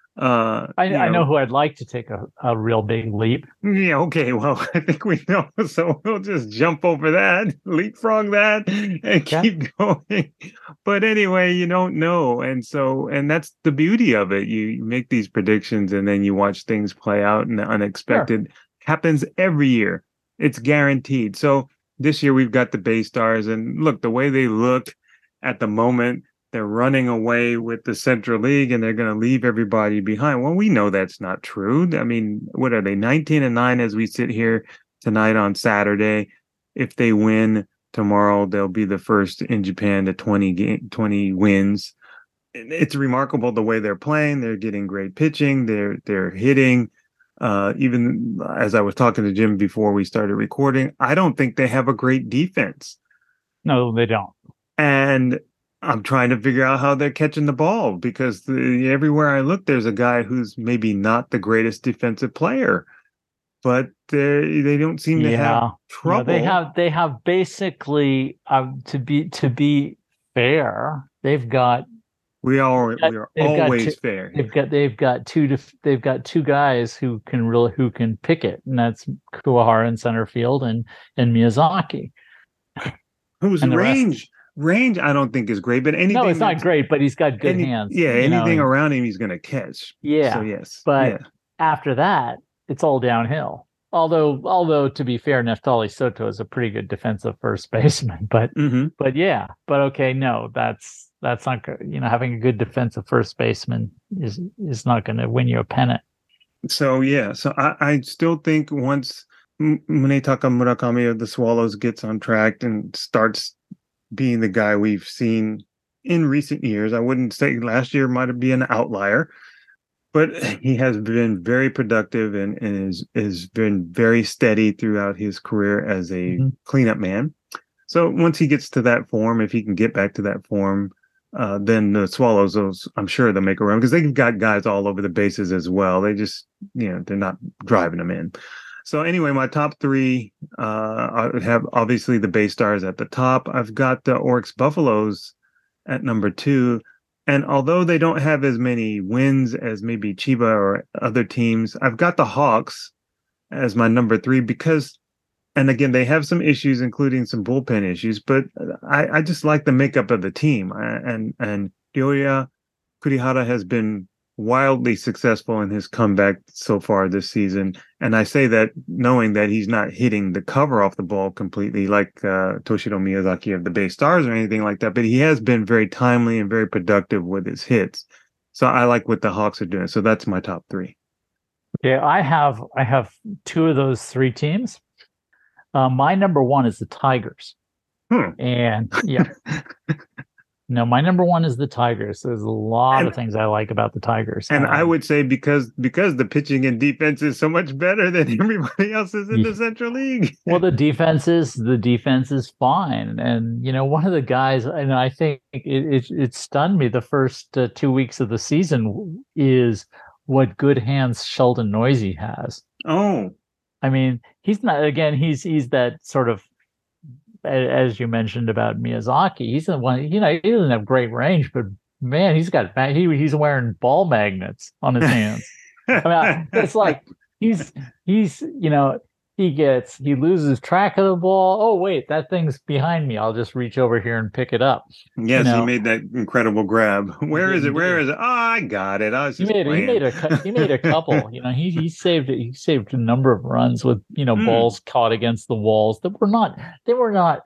C: I know who I'd like to take a real big leap.
B: Yeah, okay. Well, I think we know, so we'll just jump over that, leapfrog that, and keep going. But anyway, you don't know, and that's the beauty of it. You make these predictions, and then you watch things play out, and the unexpected happens every year. It's guaranteed. So this year we've got the Bay Stars, and look, the way they look at the moment. They're running away with the Central League and they're going to leave everybody behind. Well, we know that's not true. I mean, what are they, 19-9 as we sit here tonight on Saturday? If they win tomorrow, they'll be the first in Japan to 20 wins. It's remarkable the way they're playing. They're getting great pitching. They're hitting. Even as I was talking to Jim before we started recording, I don't think they have a great defense.
C: No, they don't.
B: And I'm trying to figure out how they're catching the ball because everywhere I look, there's a guy who's maybe not the greatest defensive player, but they don't seem to have trouble.
C: They have basically to be fair. They've got.
B: We are always fair.
C: They've got two guys who can pick it, and that's Kuwahara in center field and Miyazaki.
B: Who's range? Range, I don't think is great, but anything.
C: No, it's not great, but he's got good hands.
B: Yeah, anything around him, he's going to catch.
C: Yeah.
B: So yes,
C: but after that, it's all downhill. Although to be fair, Neftali Soto is a pretty good defensive first baseman. But okay, no, that's not good. You know, having a good defensive first baseman is not going to win you a pennant.
B: So I still think once Munetaka Murakami of the Swallows gets on track and starts being the guy we've seen in recent years. I wouldn't say last year might have been an outlier, but he has been very productive and is been very steady throughout his career as a cleanup man. So once he gets to that form, if he can get back to that form, then the Swallows, I'm sure they'll make a run because they've got guys all over the bases as well. They just, they're not driving them in. So anyway, my top three, I have obviously the Bay Stars at the top. I've got the Oryx Buffaloes at number 2. And although they don't have as many wins as maybe Chiba or other teams, I've got the Hawks as my number 3 because, and again, they have some issues, including some bullpen issues, but I just like the makeup of the team. And Ryoya Kurihara has been wildly successful in his comeback so far this season. And I say that knowing that he's not hitting the cover off the ball completely like Toshiro Miyazaki of the Bay Stars or anything like that, but he has been very timely and very productive with his hits. So I like what the Hawks are doing. So that's my top 3.
C: Yeah, I have 2 of those 3 teams. My number 1 is the Tigers. And no, my number 1 is the Tigers. There's a lot of things I like about the Tigers.
B: And I would say because the pitching and defense is so much better than everybody else's in the Central League.
C: Well, the defense is fine. And, one of the guys, and I think it stunned me the first 2 weeks of the season is what good hands Sheldon Noisy has.
B: Oh.
C: I mean, he's not, again, he's that sort of, as you mentioned about Miyazaki, he's the one, he doesn't have great range, but man, he's wearing ball magnets on his hands. I mean, it's like he's he loses track of the ball. Oh wait, that thing's behind me. I'll just reach over here and pick it up.
B: Yes, he made that incredible grab. Where is it? Where is it? Oh, I got it. I was just playing.
C: He made a couple. He saved a number of runs with balls caught against the walls that were not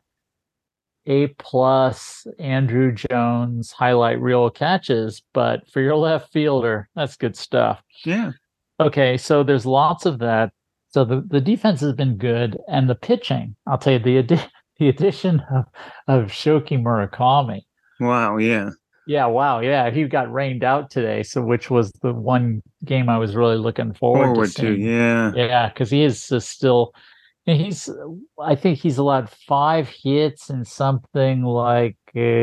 C: A+ Andrew Jones highlight reel catches, but for your left fielder, that's good stuff.
B: Yeah.
C: Okay, so there's lots of that. So the defense has been good, and the pitching, I'll tell you, the addition of Shoki Murakami.
B: Wow, yeah.
C: Yeah, wow, yeah. He got rained out today, so which was the one game I was really looking forward to.
B: Yeah.
C: Yeah, because he is still I think he's allowed 5 hits and something like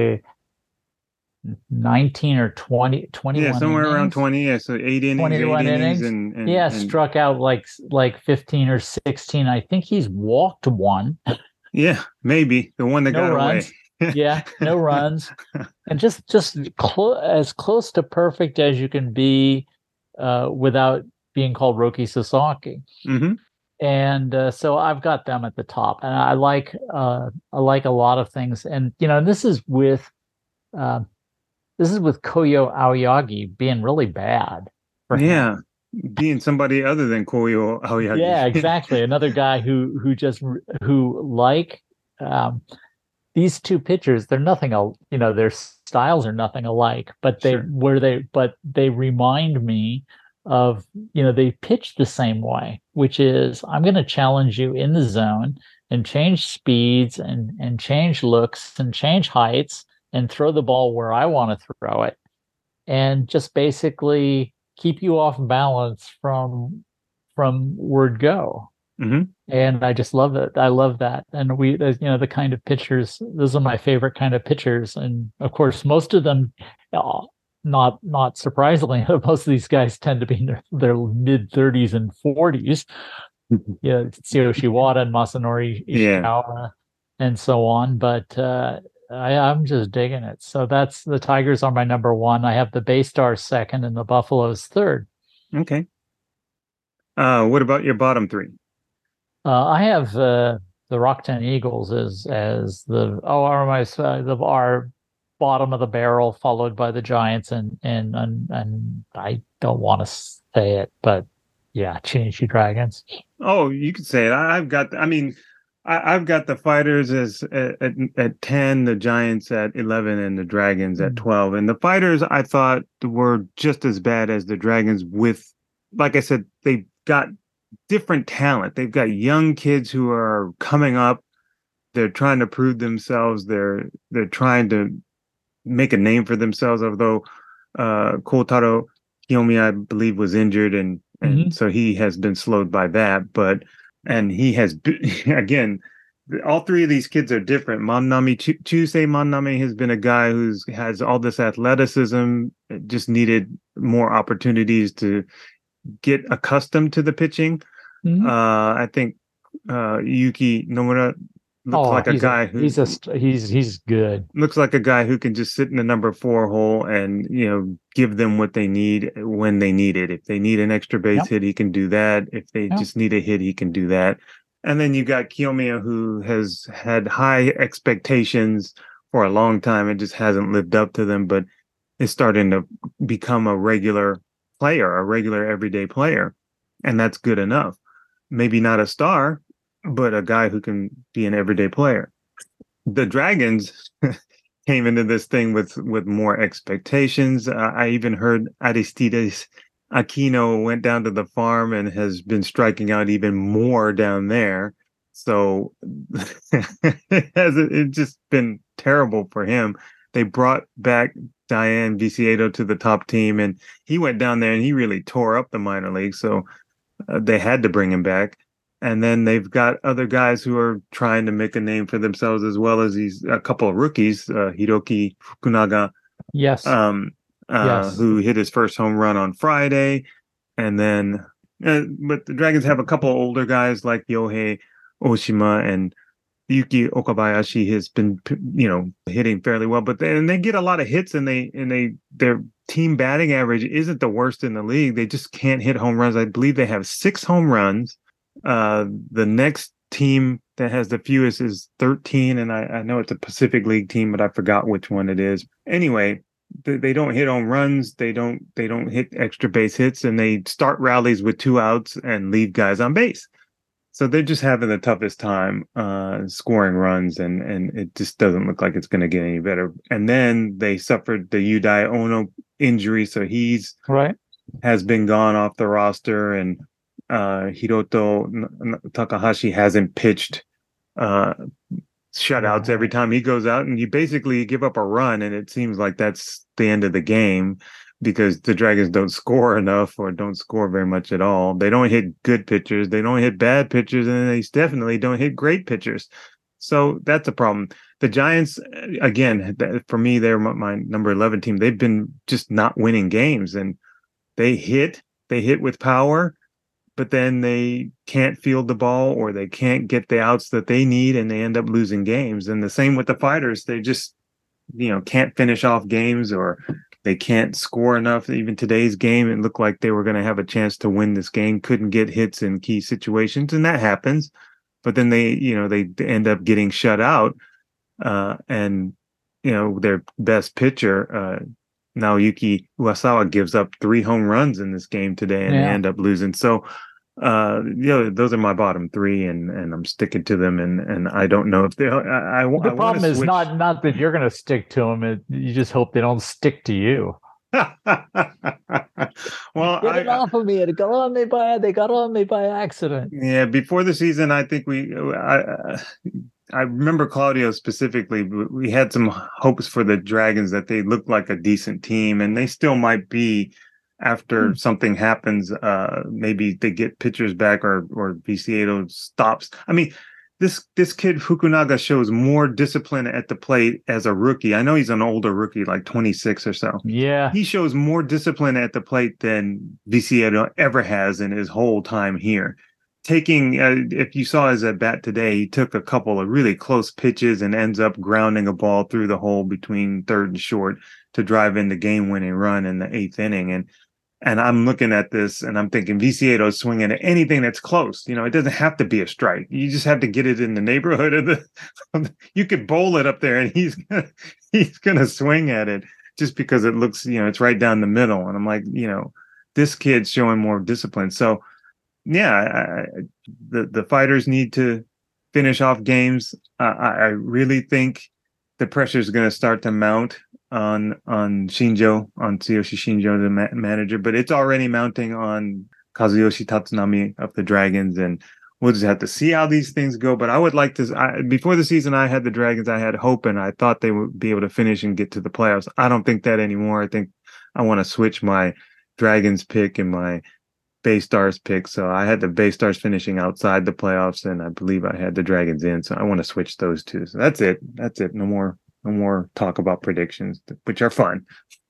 C: 19 or 21
B: somewhere
C: innings.
B: Around 20. Yeah, so 8 innings,
C: 21 innings.
B: And
C: struck out like 15 or 16. I think he's walked one.
B: Yeah, maybe the one that got
C: runs.
B: away.
C: Yeah, no runs, and just as close to perfect as you can be without being called Roki Sasaki.
B: Mm-hmm.
C: And so I've got them at the top, and I like a lot of things. And this is with Koyo Aoyagi being really bad for him.
B: Being somebody other than Koyo Aoyagi.
C: Yeah, exactly. Another guy who these two pitchers, they're nothing. Their styles are nothing alike, but they remind me of, they pitch the same way, which is I'm going to challenge you in the zone and change speeds and change looks and change heights and throw the ball where I want to throw it, and just basically keep you off balance from word go.
B: Mm-hmm.
C: And I just love it. I love that. And the kind of pitchers, those are my favorite kind of pitchers. And of course, most of them, not surprisingly, most of these guys tend to be in their mid 30s and 40s. Yeah, Tsuyo Shiwada and Masanori Ishikawa and so on. But I'm just digging it. So the Tigers are my number 1. I have the Bay Stars second and the Buffaloes third.
B: Okay. What about your bottom 3?
C: I have the Rakuten Eagles as our bottom of the barrel, followed by the Giants, and I don't want to say it, but yeah, Chunichi Dragons.
B: Oh, you could say it. I've got the Fighters as at 10, the Giants at 11, and the Dragons at 12. And the Fighters, I thought, were just as bad as the Dragons. With, like I said, they got different talent. They've got young kids who are coming up. They're trying to prove themselves. They're trying to make a name for themselves. Although Kotaro Kiyomi, I believe, was injured, and so he has been slowed by that. And he has again. All 3 of these kids are different. Chusei Manami has been a guy who has all this athleticism. Just needed more opportunities to get accustomed to the pitching.
C: Mm-hmm.
B: I think Yuki Nomura looks like a guy who
C: he's good.
B: Looks like a guy who can just sit in the number 4 hole and give them what they need when they need it. If they need an extra base hit, he can do that. If they just need a hit, he can do that. And then you got Kiyomiya, who has had high expectations for a long time and just hasn't lived up to them, but is starting to become a regular player, a regular everyday player. And that's good enough. Maybe not a star, but a guy who can be an everyday player. The Dragons came into this thing with more expectations. I even heard Aristides Aquino went down to the farm and has been striking out even more down there. So it's just been terrible for him. They brought back Diane Viciedo to the top team, and he went down there and he really tore up the minor league. So they had to bring him back. And then they've got other guys who are trying to make a name for themselves, as well as a couple of rookies, Hiroki Fukunaga.
C: Yes.
B: Who hit his first home run on Friday. And then, but the Dragons have a couple of older guys like Yohei Oshima, and Yuki Okabayashi has been, hitting fairly well. But they get a lot of hits, and their team batting average isn't the worst in the league. They just can't hit home runs. I believe they have 6 home runs The next team that has the fewest is 13, and I know it's a Pacific League team, but I forgot which one it is. Anyway, they don't hit home runs, they don't hit extra base hits, and they start rallies with 2 outs and leave guys on base. So they're just having the toughest time scoring runs, and it just doesn't look like it's going to get any better. And then they suffered the Yudai Ono injury, so he's has been gone off the roster, and Hiroto Takahashi hasn't pitched shutouts every time he goes out, and you basically give up a run, and it seems like that's the end of the game because the Dragons don't score enough or don't score very much at all. They don't hit good pitchers, they don't hit bad pitchers, and they definitely don't hit great pitchers. So that's a problem. The Giants, again, for me, they're my number 11 team. They've been just not winning games, and they hit with power, but then they can't field the ball or they can't get the outs that they need, and they end up losing games. And the same with the Fighters. They just, can't finish off games, or they can't score enough. Even today's game, it looked like they were going to have a chance to win this game, couldn't get hits in key situations, and that happens. But then they end up getting shut out. And their best pitcher, Naoyuki Uwasawa, gives up 3 home runs in this game today, and they end up losing. So, those are my bottom 3, and I'm sticking to them. And I don't know if they.
C: The problem is not that you're going to stick to them. You just hope they don't stick to you.
B: Well,
C: get it off of me. They got on me by accident.
B: Yeah, before the season, I think I remember Claudio specifically. We had some hopes for the Dragons that they looked like a decent team, and they still might be after something happens. Maybe they get pitchers back, or Viciedo stops. I mean, this kid Fukunaga shows more discipline at the plate as a rookie. I know he's an older rookie, like 26 or so.
C: Yeah,
B: he shows more discipline at the plate than Viciedo ever has in his whole time here. Taking, if you saw his at bat today, he took a couple of really close pitches and ends up grounding a ball through the hole between third and short to drive in the game-winning run in the 8th inning. And I'm looking at this and I'm thinking Viciedo's swinging at anything that's close. It doesn't have to be a strike. You just have to get it in the neighborhood of the. You could bowl it up there, and he's gonna swing at it just because it looks, it's right down the middle. And I'm like, this kid's showing more discipline. So. Yeah, the Fighters need to finish off games. I really think the pressure is going to start to mount on Tsuyoshi Shinjo, the manager, but it's already mounting on Kazuyoshi Tatsunami of the Dragons, and we'll just have to see how these things go. But I would like to. Before the season, I had the Dragons. I had hope, and I thought they would be able to finish and get to the playoffs. I don't think that anymore. I think I want to switch my Dragons pick and my Bay Stars pick. So I had the Bay Stars finishing outside the playoffs, and I believe I had the Dragons in. So I want to switch those two. So that's it. No more talk about predictions, which are fun.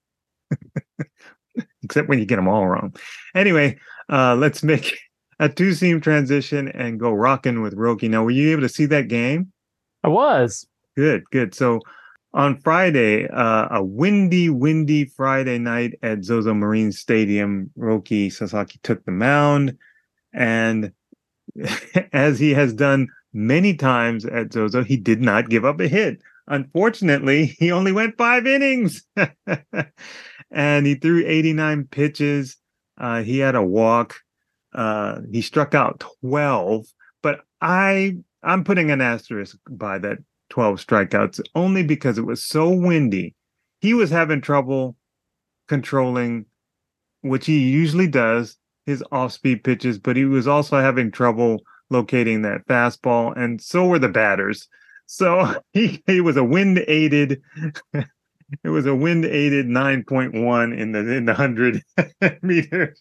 B: Except when you get them all wrong. Anyway, let's make a 2-seam transition and go rocking with Roki. Now, were you able to see that game?
C: I was.
B: Good. So on Friday, a windy Friday night at Zozo Marine Stadium, Roki Sasaki took the mound, and as he has done many times at Zozo, he did not give up a hit. Unfortunately, he only went 5 innings, and he threw 89 pitches. He had a walk. He struck out 12, but I'm putting an asterisk by that 12 strikeouts only because it was so windy. He was having trouble controlling, which he usually does, his off-speed pitches, but he was also having trouble locating that fastball, and so were the batters. So he was a wind-aided it was a wind-aided 9.1 in the 100 meters.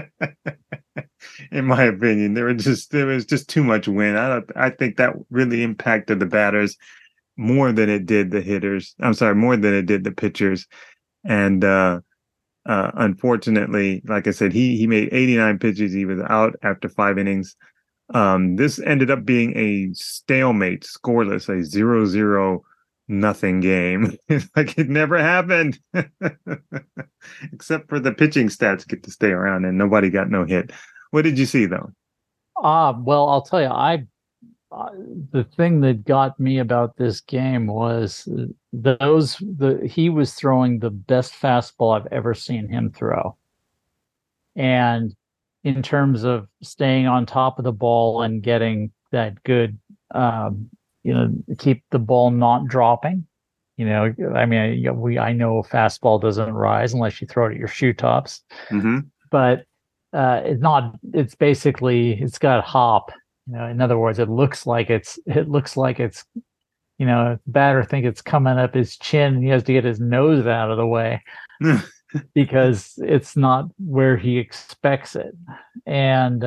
B: In my opinion, there was just too much wind. I think that really impacted the batters more than it did the hitters. I'm sorry, more than it did the pitchers. And unfortunately, like I said, he made 89 pitches. He was out after 5 innings. This ended up being a stalemate, scoreless, a 0-0 nothing game. Like it never happened. Except for the pitching stats get to stay around, and nobody got no hit. What did you see though?
C: Well, I'll tell you, the thing that got me about this game was he was throwing the best fastball I've ever seen him throw. And in terms of staying on top of the ball and getting that good, keep the ball not dropping. I know a fastball doesn't rise unless you throw it at your shoe tops, but it's basically, it's got hop. In other words, it looks like it's batter think it's coming up his chin and he has to get his nose out of the way because it's not where he expects it. And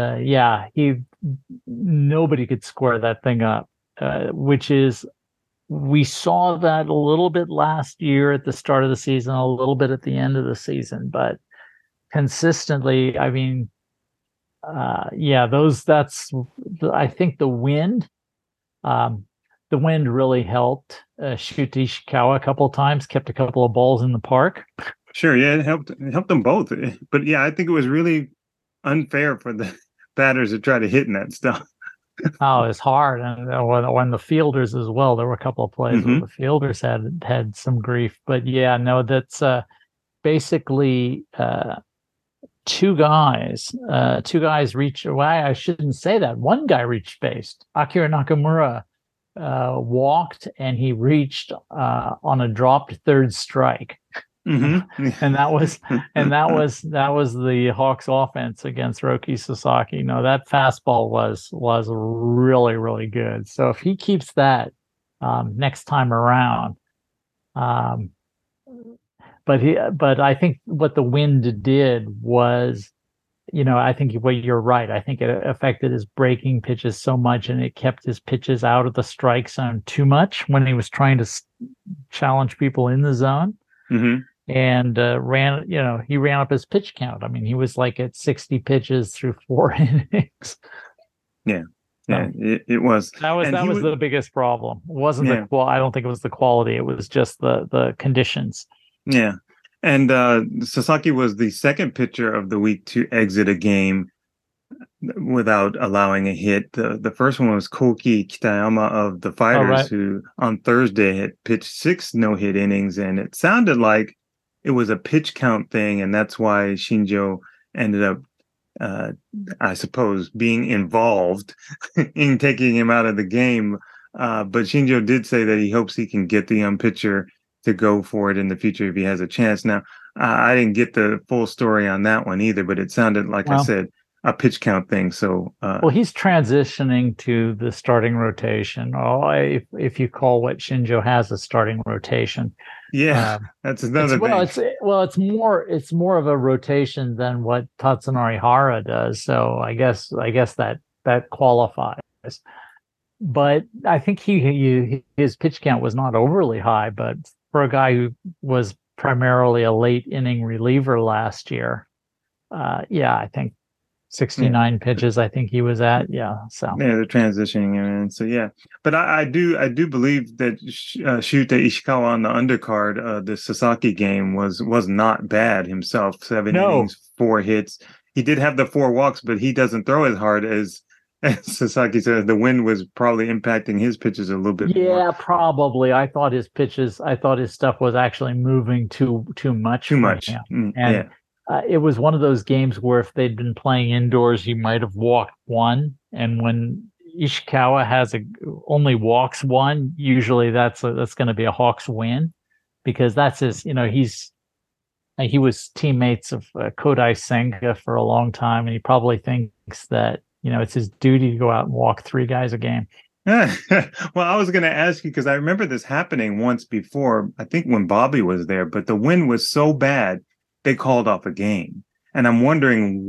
C: nobody could square that thing up, which is, we saw that a little bit last year at the start of the season, a little bit at the end of the season, but consistently, I think the wind really helped Shuta Ishikawa a couple of times, kept a couple of balls in the park.
B: Sure, yeah, it helped them both. But yeah, I think it was really unfair for the batters to try to hit in that stuff.
C: Oh, it's hard. And when the fielders as well, there were a couple of plays where the fielders had some grief. But yeah, no, that's basically two guys reached. Well, I shouldn't say that. One guy reached base. Akira Nakamura walked and he reached on a dropped third strike. And that was the Hawks offense against Roki Sasaki. No, that fastball was really, really good. So if he keeps that next time around, but I think what the wind did was, I think you're right. I think it affected his breaking pitches so much, and it kept his pitches out of the strike zone too much when he was trying to challenge people in the zone. And he ran up his pitch count. I mean, he was like at 60 pitches through 4 innings. Yeah,
B: it was.
C: That was the biggest problem. It wasn't I don't think it was the quality. It was just the conditions.
B: Yeah, and Sasaki was the second pitcher of the week to exit a game without allowing a hit. The first one was Koki Kitayama of the Fighters, who on Thursday had pitched 6 no-hit innings, and it sounded like it was a pitch count thing, and that's why Shinjo ended up, I suppose, being involved in taking him out of the game. But Shinjo did say that he hopes he can get the young pitcher to go for it in the future if he has a chance. Now, I didn't get the full story on that one either, but it sounded like I said, a pitch count thing. So,
C: he's transitioning to the starting rotation. If you call what Shinjo has a starting rotation.
B: Yeah, that's another thing.
C: It's more of a rotation than what Tatsunori Hara does. So I guess that qualifies. But I think his pitch count was not overly high, but for a guy who was primarily a late inning reliever last year, I think 69 pitches, I think he was at. So
B: they're transitioning him in. So but I do believe that Shuta Ishikawa on the undercard, the Sasaki game was not bad himself. 7 innings, 4 hits. He did have the 4 walks, but he doesn't throw as hard as Sasaki says. The wind was probably impacting his pitches a little bit more.
C: Yeah, probably. I thought his stuff was actually moving too much.
B: Too much.
C: And it was one of those games where if they'd been playing indoors, he might have walked 1. And when Ishikawa only walks 1, usually that's going to be a Hawks win, because that's his. He was teammates of Kodai Senga for a long time, and he probably thinks that it's his duty to go out and walk 3 guys a game.
B: Well, I was going to ask you because I remember this happening once before. I think when Bobby was there, but the wind was so bad they called off a game, and I'm wondering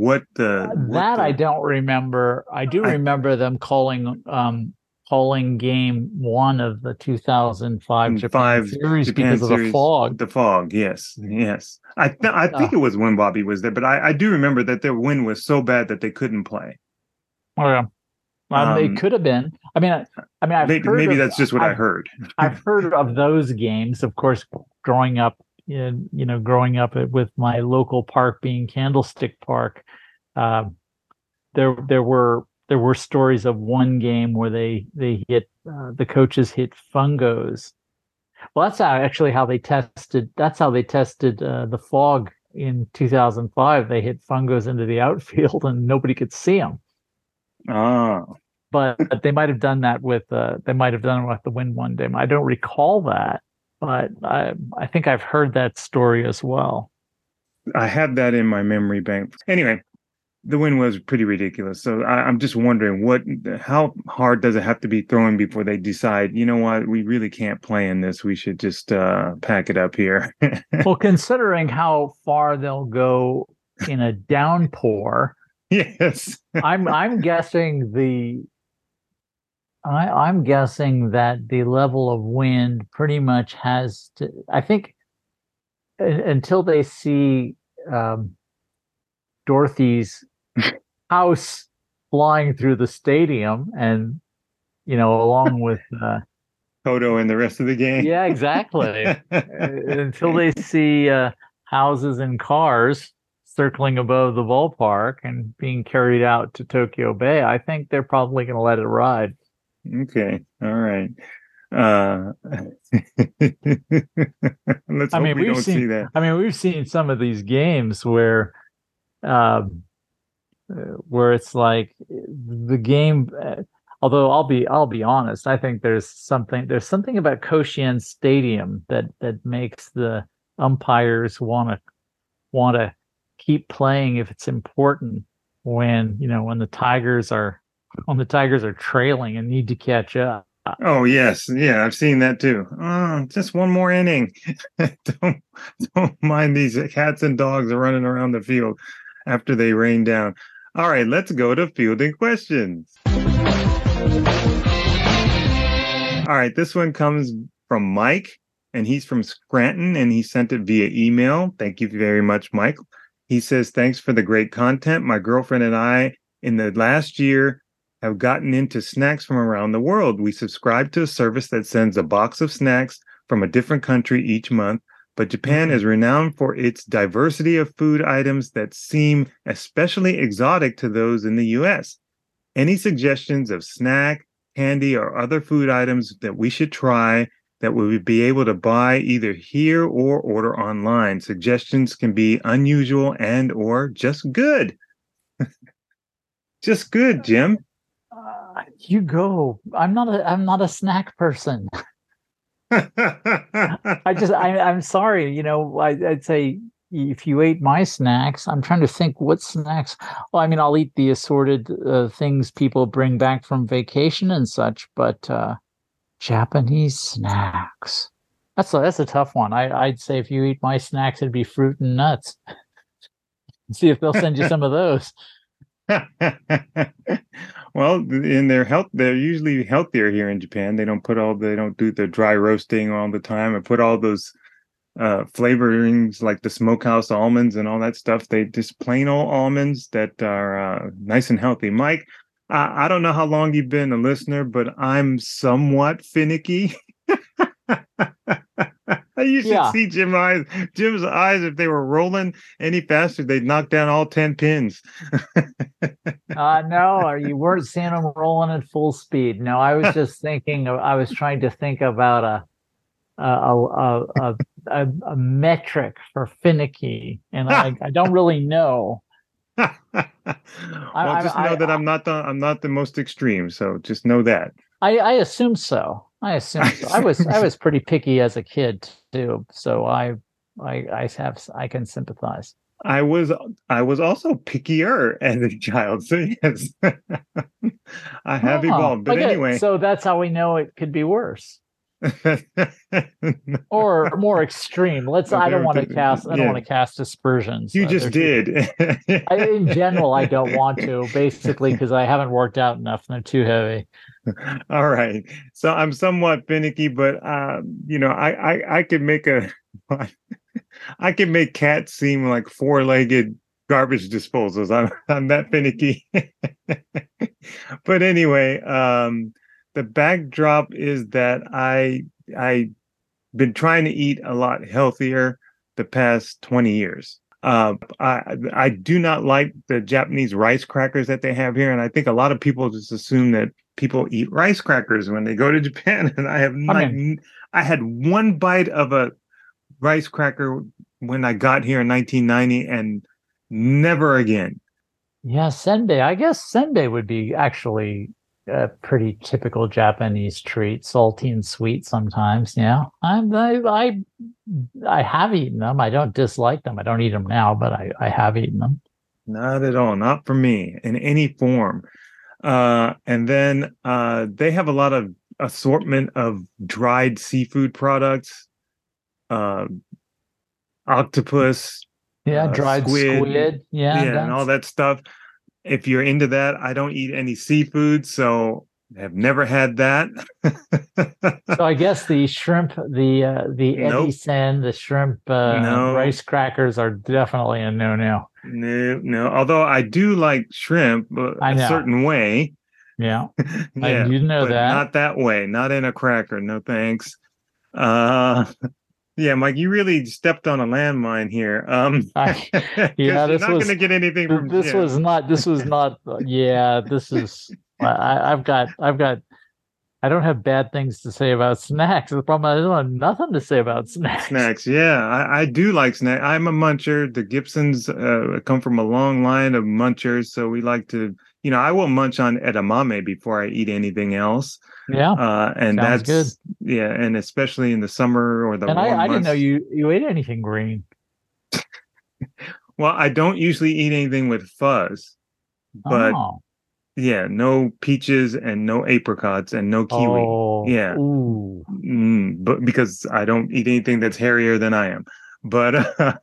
B: I don't remember. I do remember them calling game 1 of the 2005 Japan series because of the fog. The fog, yes. I think it was when Bobby was there, but I do remember that their wind was so bad that they couldn't play.
C: Oh yeah, they could have been. I mean,
B: maybe that's just what I heard.
C: I've heard of those games, of course, growing up with my local park being Candlestick Park. There were there were stories of one game where they hit the coaches hit fungos. Well, that's actually how they tested. That's how they tested the fog in 2005. They hit fungos into the outfield, and nobody could see them.
B: Oh,
C: but they might have done that with the Win one day. I don't recall that, but I think I've heard that story as well.
B: I have that in my memory bank. Anyway, the win was pretty ridiculous. So I'm just wondering how hard does it have to be thrown before they decide, you know what, we really can't play in this. We should just pack it up here.
C: Well, considering how far they'll go in a downpour.
B: Yes.
C: I'm guessing I'm guessing that the level of wind pretty much has to, I think, until they see Dorothy's house flying through the stadium, and along with
B: Toto and the rest of the game.
C: Yeah, exactly. Until they see houses and cars circling above the ballpark and being carried out to Tokyo Bay, I think they're probably going to let it ride.
B: Okay. All right. Let's hope we don't see that.
C: I mean, we've seen some of these games where it's like the game. Although I'll be honest, I think there's something about Koshien Stadium that makes the umpires want to keep playing if it's important when the Tigers are trailing and need to catch up.
B: Oh yes, yeah, I've seen that too. Oh, just one more inning. don't mind these cats and dogs are running around the field after they rain down. All right, let's go to fielding questions. All right, this one comes from Mike, and he's from Scranton, and he sent it via email. Thank you very much, Mike. He says, thanks for the great content. My girlfriend and I, in the last year, have gotten into snacks from around the world. We subscribe to a service that sends a box of snacks from a different country each month, but Japan is renowned for its diversity of food items that seem especially exotic to those in the U.S. Any suggestions of snack, candy, or other food items that we should try that we would be able to buy either here or order online? Suggestions can be unusual and or just good. Just good, Jim.
C: You go. I'm not a snack person. I'm sorry. I'd say if you ate my snacks, I'm trying to think what snacks. Well, I mean, I'll eat the assorted things people bring back from vacation and such, but Japanese snacks. That's a tough one. I'd say if you eat my snacks, it'd be fruit and nuts. See if they'll send you some of those.
B: Well, in their health, they're usually healthier here in Japan. They don't do the dry roasting all the time and put all those flavorings like the smokehouse almonds and all that stuff. They just plain old almonds that are nice and healthy. Mike, I don't know how long you've been a listener, but I'm somewhat finicky. You should see Jim's eyes. If they were rolling any faster, they'd knock down all 10 pins.
C: No, you weren't seeing them rolling at full speed. No, I was just thinking. I was trying to think about a metric for finicky, and I don't really know.
B: Well, just know that I'm not the most extreme. So just know that.
C: I assume so. I was pretty picky as a kid too, so I can sympathize.
B: I was also pickier as a child, so yes, I have evolved. But anyway,
C: so that's how we know it could be worse, or more extreme. I don't want to cast aspersions.
B: You just did.
C: In general, I don't want to, basically, because I haven't worked out enough and they're too heavy.
B: All right. So I'm somewhat finicky, but I could make I can make cats seem like four-legged garbage disposals. I'm that finicky. But anyway, the backdrop is that I've been trying to eat a lot healthier the past 20 years. I do not like the Japanese rice crackers that they have here, and I think a lot of people just assume that people eat rice crackers when they go to Japan. And I had one bite of a rice cracker when I got here in 1990, and never again.
C: Yeah, senbei. I guess senbei would be actually a pretty typical Japanese treat, salty and sweet sometimes. Yeah, I have eaten them. I don't dislike them. I don't eat them now, but I have eaten them.
B: Not at all. Not for me in any form. And then they have a lot of assortment of dried seafood products, octopus,
C: dried squid. Yeah,
B: and all that stuff. If you're into that, I don't eat any seafood, so I've never had that.
C: So I guess the shrimp, the
B: Nope.
C: Edison, the shrimp
B: No.
C: rice crackers are definitely a no-no.
B: No. Although I do like shrimp
C: I
B: a
C: know.
B: certain way.
C: Yeah,
B: Yeah,
C: you know
B: but
C: that.
B: not that way. Not in a cracker. No thanks. Yeah, Mike, you really stepped on a landmine here. 'Cause you're not going to get anything from
C: this
B: Jim.
C: was not. Yeah, this is. I've got. I don't have bad things to say about snacks. The problem, I don't have nothing to say about snacks.
B: Snacks, yeah, I do like snacks. I'm a muncher. The Gibsons come from a long line of munchers, so we like to, I will munch on edamame before I eat anything else.
C: Yeah,
B: and
C: sounds
B: that's
C: good.
B: Yeah, and especially in the summer or the
C: And
B: warm
C: I didn't
B: months.
C: know you ate anything green.
B: Well, I don't usually eat anything with fuzz, but yeah, no peaches and no apricots and no kiwi. Yeah.
C: Ooh.
B: But because I don't eat anything that's hairier than I am. But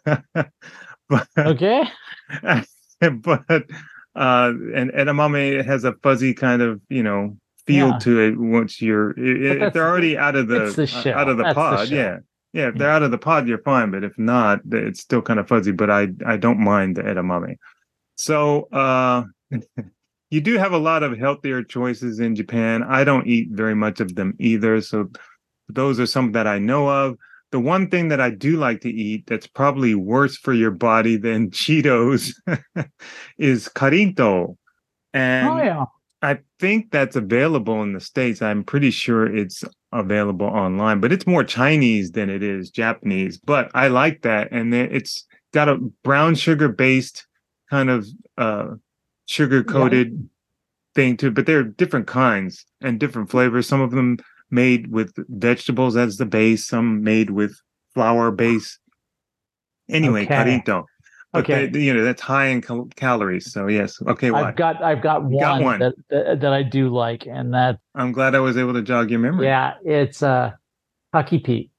C: Okay.
B: But and edamame has a fuzzy kind of, feel to it once if they're already out of the pod. Yeah. Yeah, if they're out of the pod, you're fine. But if not, it's still kind of fuzzy. But I don't mind the edamame. So you do have a lot of healthier choices in Japan. I don't eat very much of them either. So those are some that I know of. The one thing that I do like to eat that's probably worse for your body than Cheetos is Carinto. And I think that's available in the States. I'm pretty sure it's available online, but it's more Chinese than it is Japanese. But I like that. And it's got a brown sugar based kind of sugar coated thing too, but there are different kinds and different flavors. Some of them made with vegetables as the base, some made with flour base. Anyway, Carinto. But that's high in calories. So yes. Okay.
C: I've got one that I do like, and that
B: I'm glad I was able to jog your memory.
C: Yeah, it's Kakipi.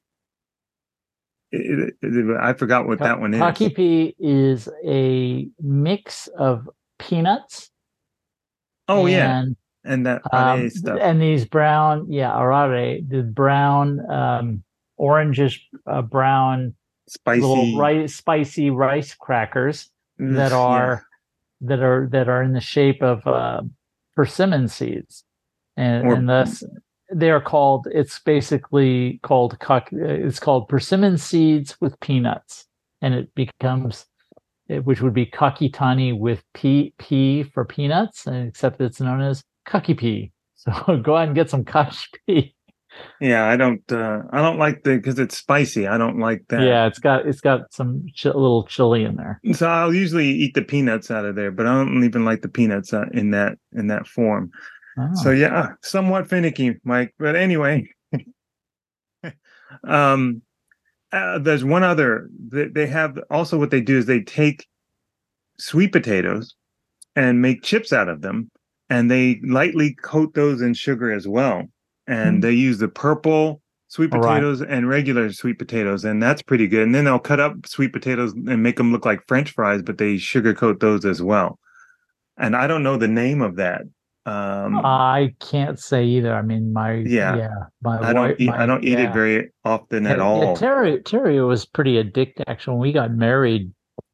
B: I forgot what that one is.
C: Kakipi is a mix of peanuts.
B: Oh, yeah. And that arare stuff.
C: And these brown, arare, the brown, orangish brown, spicy rice crackers that are in the shape of persimmon seeds, and thus they're called. It's basically called persimmon seeds with peanuts, and it becomes, which would be kakitani with p for peanuts, and except it's known as kakipi. So go out and get some kakipi.
B: Yeah, I don't like because it's spicy. I don't like that.
C: Yeah, it's got some little chili in there.
B: So I'll usually eat the peanuts out of there, but I don't even like the peanuts in that form. Oh. So yeah, somewhat finicky, Mike. But anyway, there's one other. They have also, what they do is they take sweet potatoes and make chips out of them, and they lightly coat those in sugar as well. And they use the purple sweet potatoes and regular sweet potatoes, and that's pretty good. And then they'll cut up sweet potatoes and make them look like French fries, but they sugarcoat those as well. And I don't know the name of that.
C: I can't say either. I mean, I don't
B: eat it very often at all.
C: Terry was pretty addicted. Actually, when we got married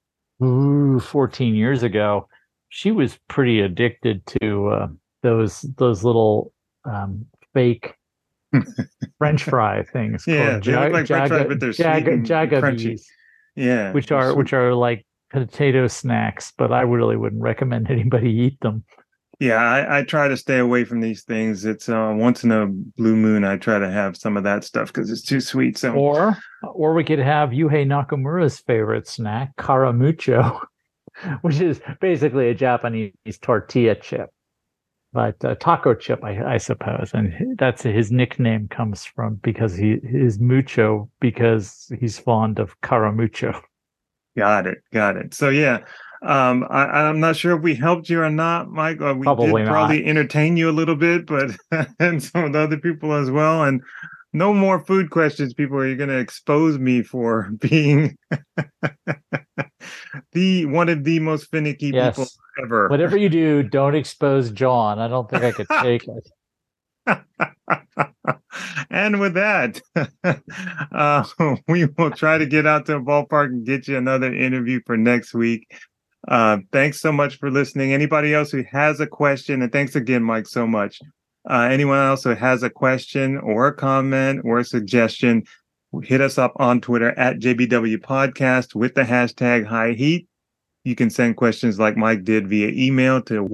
C: 14 years ago, she was pretty addicted to those little fake French fry things.
B: Yeah, they look like French fries, but they're sweet and crunchy. Yeah.
C: which are like potato snacks, but I really wouldn't recommend anybody eat them.
B: Yeah, I try to stay away from these things. It's once in a blue moon I try to have some of that stuff because it's too sweet. So
C: or we could have Yuhei Nakamura's favorite snack, Karamucho, which is basically a Japanese tortilla chip, but taco chip, I suppose, and that's his nickname comes from because he is mucho because he's fond of Karamucho.
B: Got it. So yeah. I'm not sure if we helped you or not, Mike. We did probably entertain you a little bit, but and some of the other people as well. And no more food questions, people. Are you going to expose me for being one of the most finicky people ever?
C: Whatever you do, don't expose John. I don't think I could take it.
B: And with that, we will try to get out to a ballpark and get you another interview for next week. Thanks so much for listening. Anybody else who has a question, and thanks again, Mike, so much. Anyone else who has a question or a comment or a suggestion, hit us up on Twitter at JBW Podcast with the hashtag High Heat. You can send questions like Mike did via email to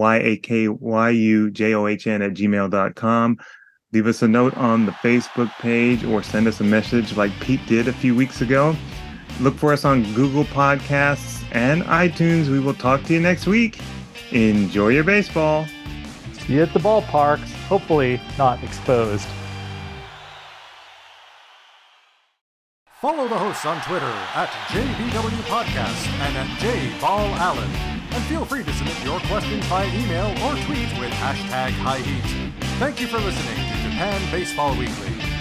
B: yakyujohn@gmail.com. Leave us a note on the Facebook page or send us a message like Pete did a few weeks ago. Look for us on Google Podcasts and iTunes. We will talk to you next week. Enjoy your baseball.
C: See you at the ballparks, hopefully not exposed.
A: Follow the hosts on Twitter at JBW Podcast and at JBallAllen. And feel free to submit your questions by email or tweet with hashtag High Heat. Thank you for listening to Japan Baseball Weekly.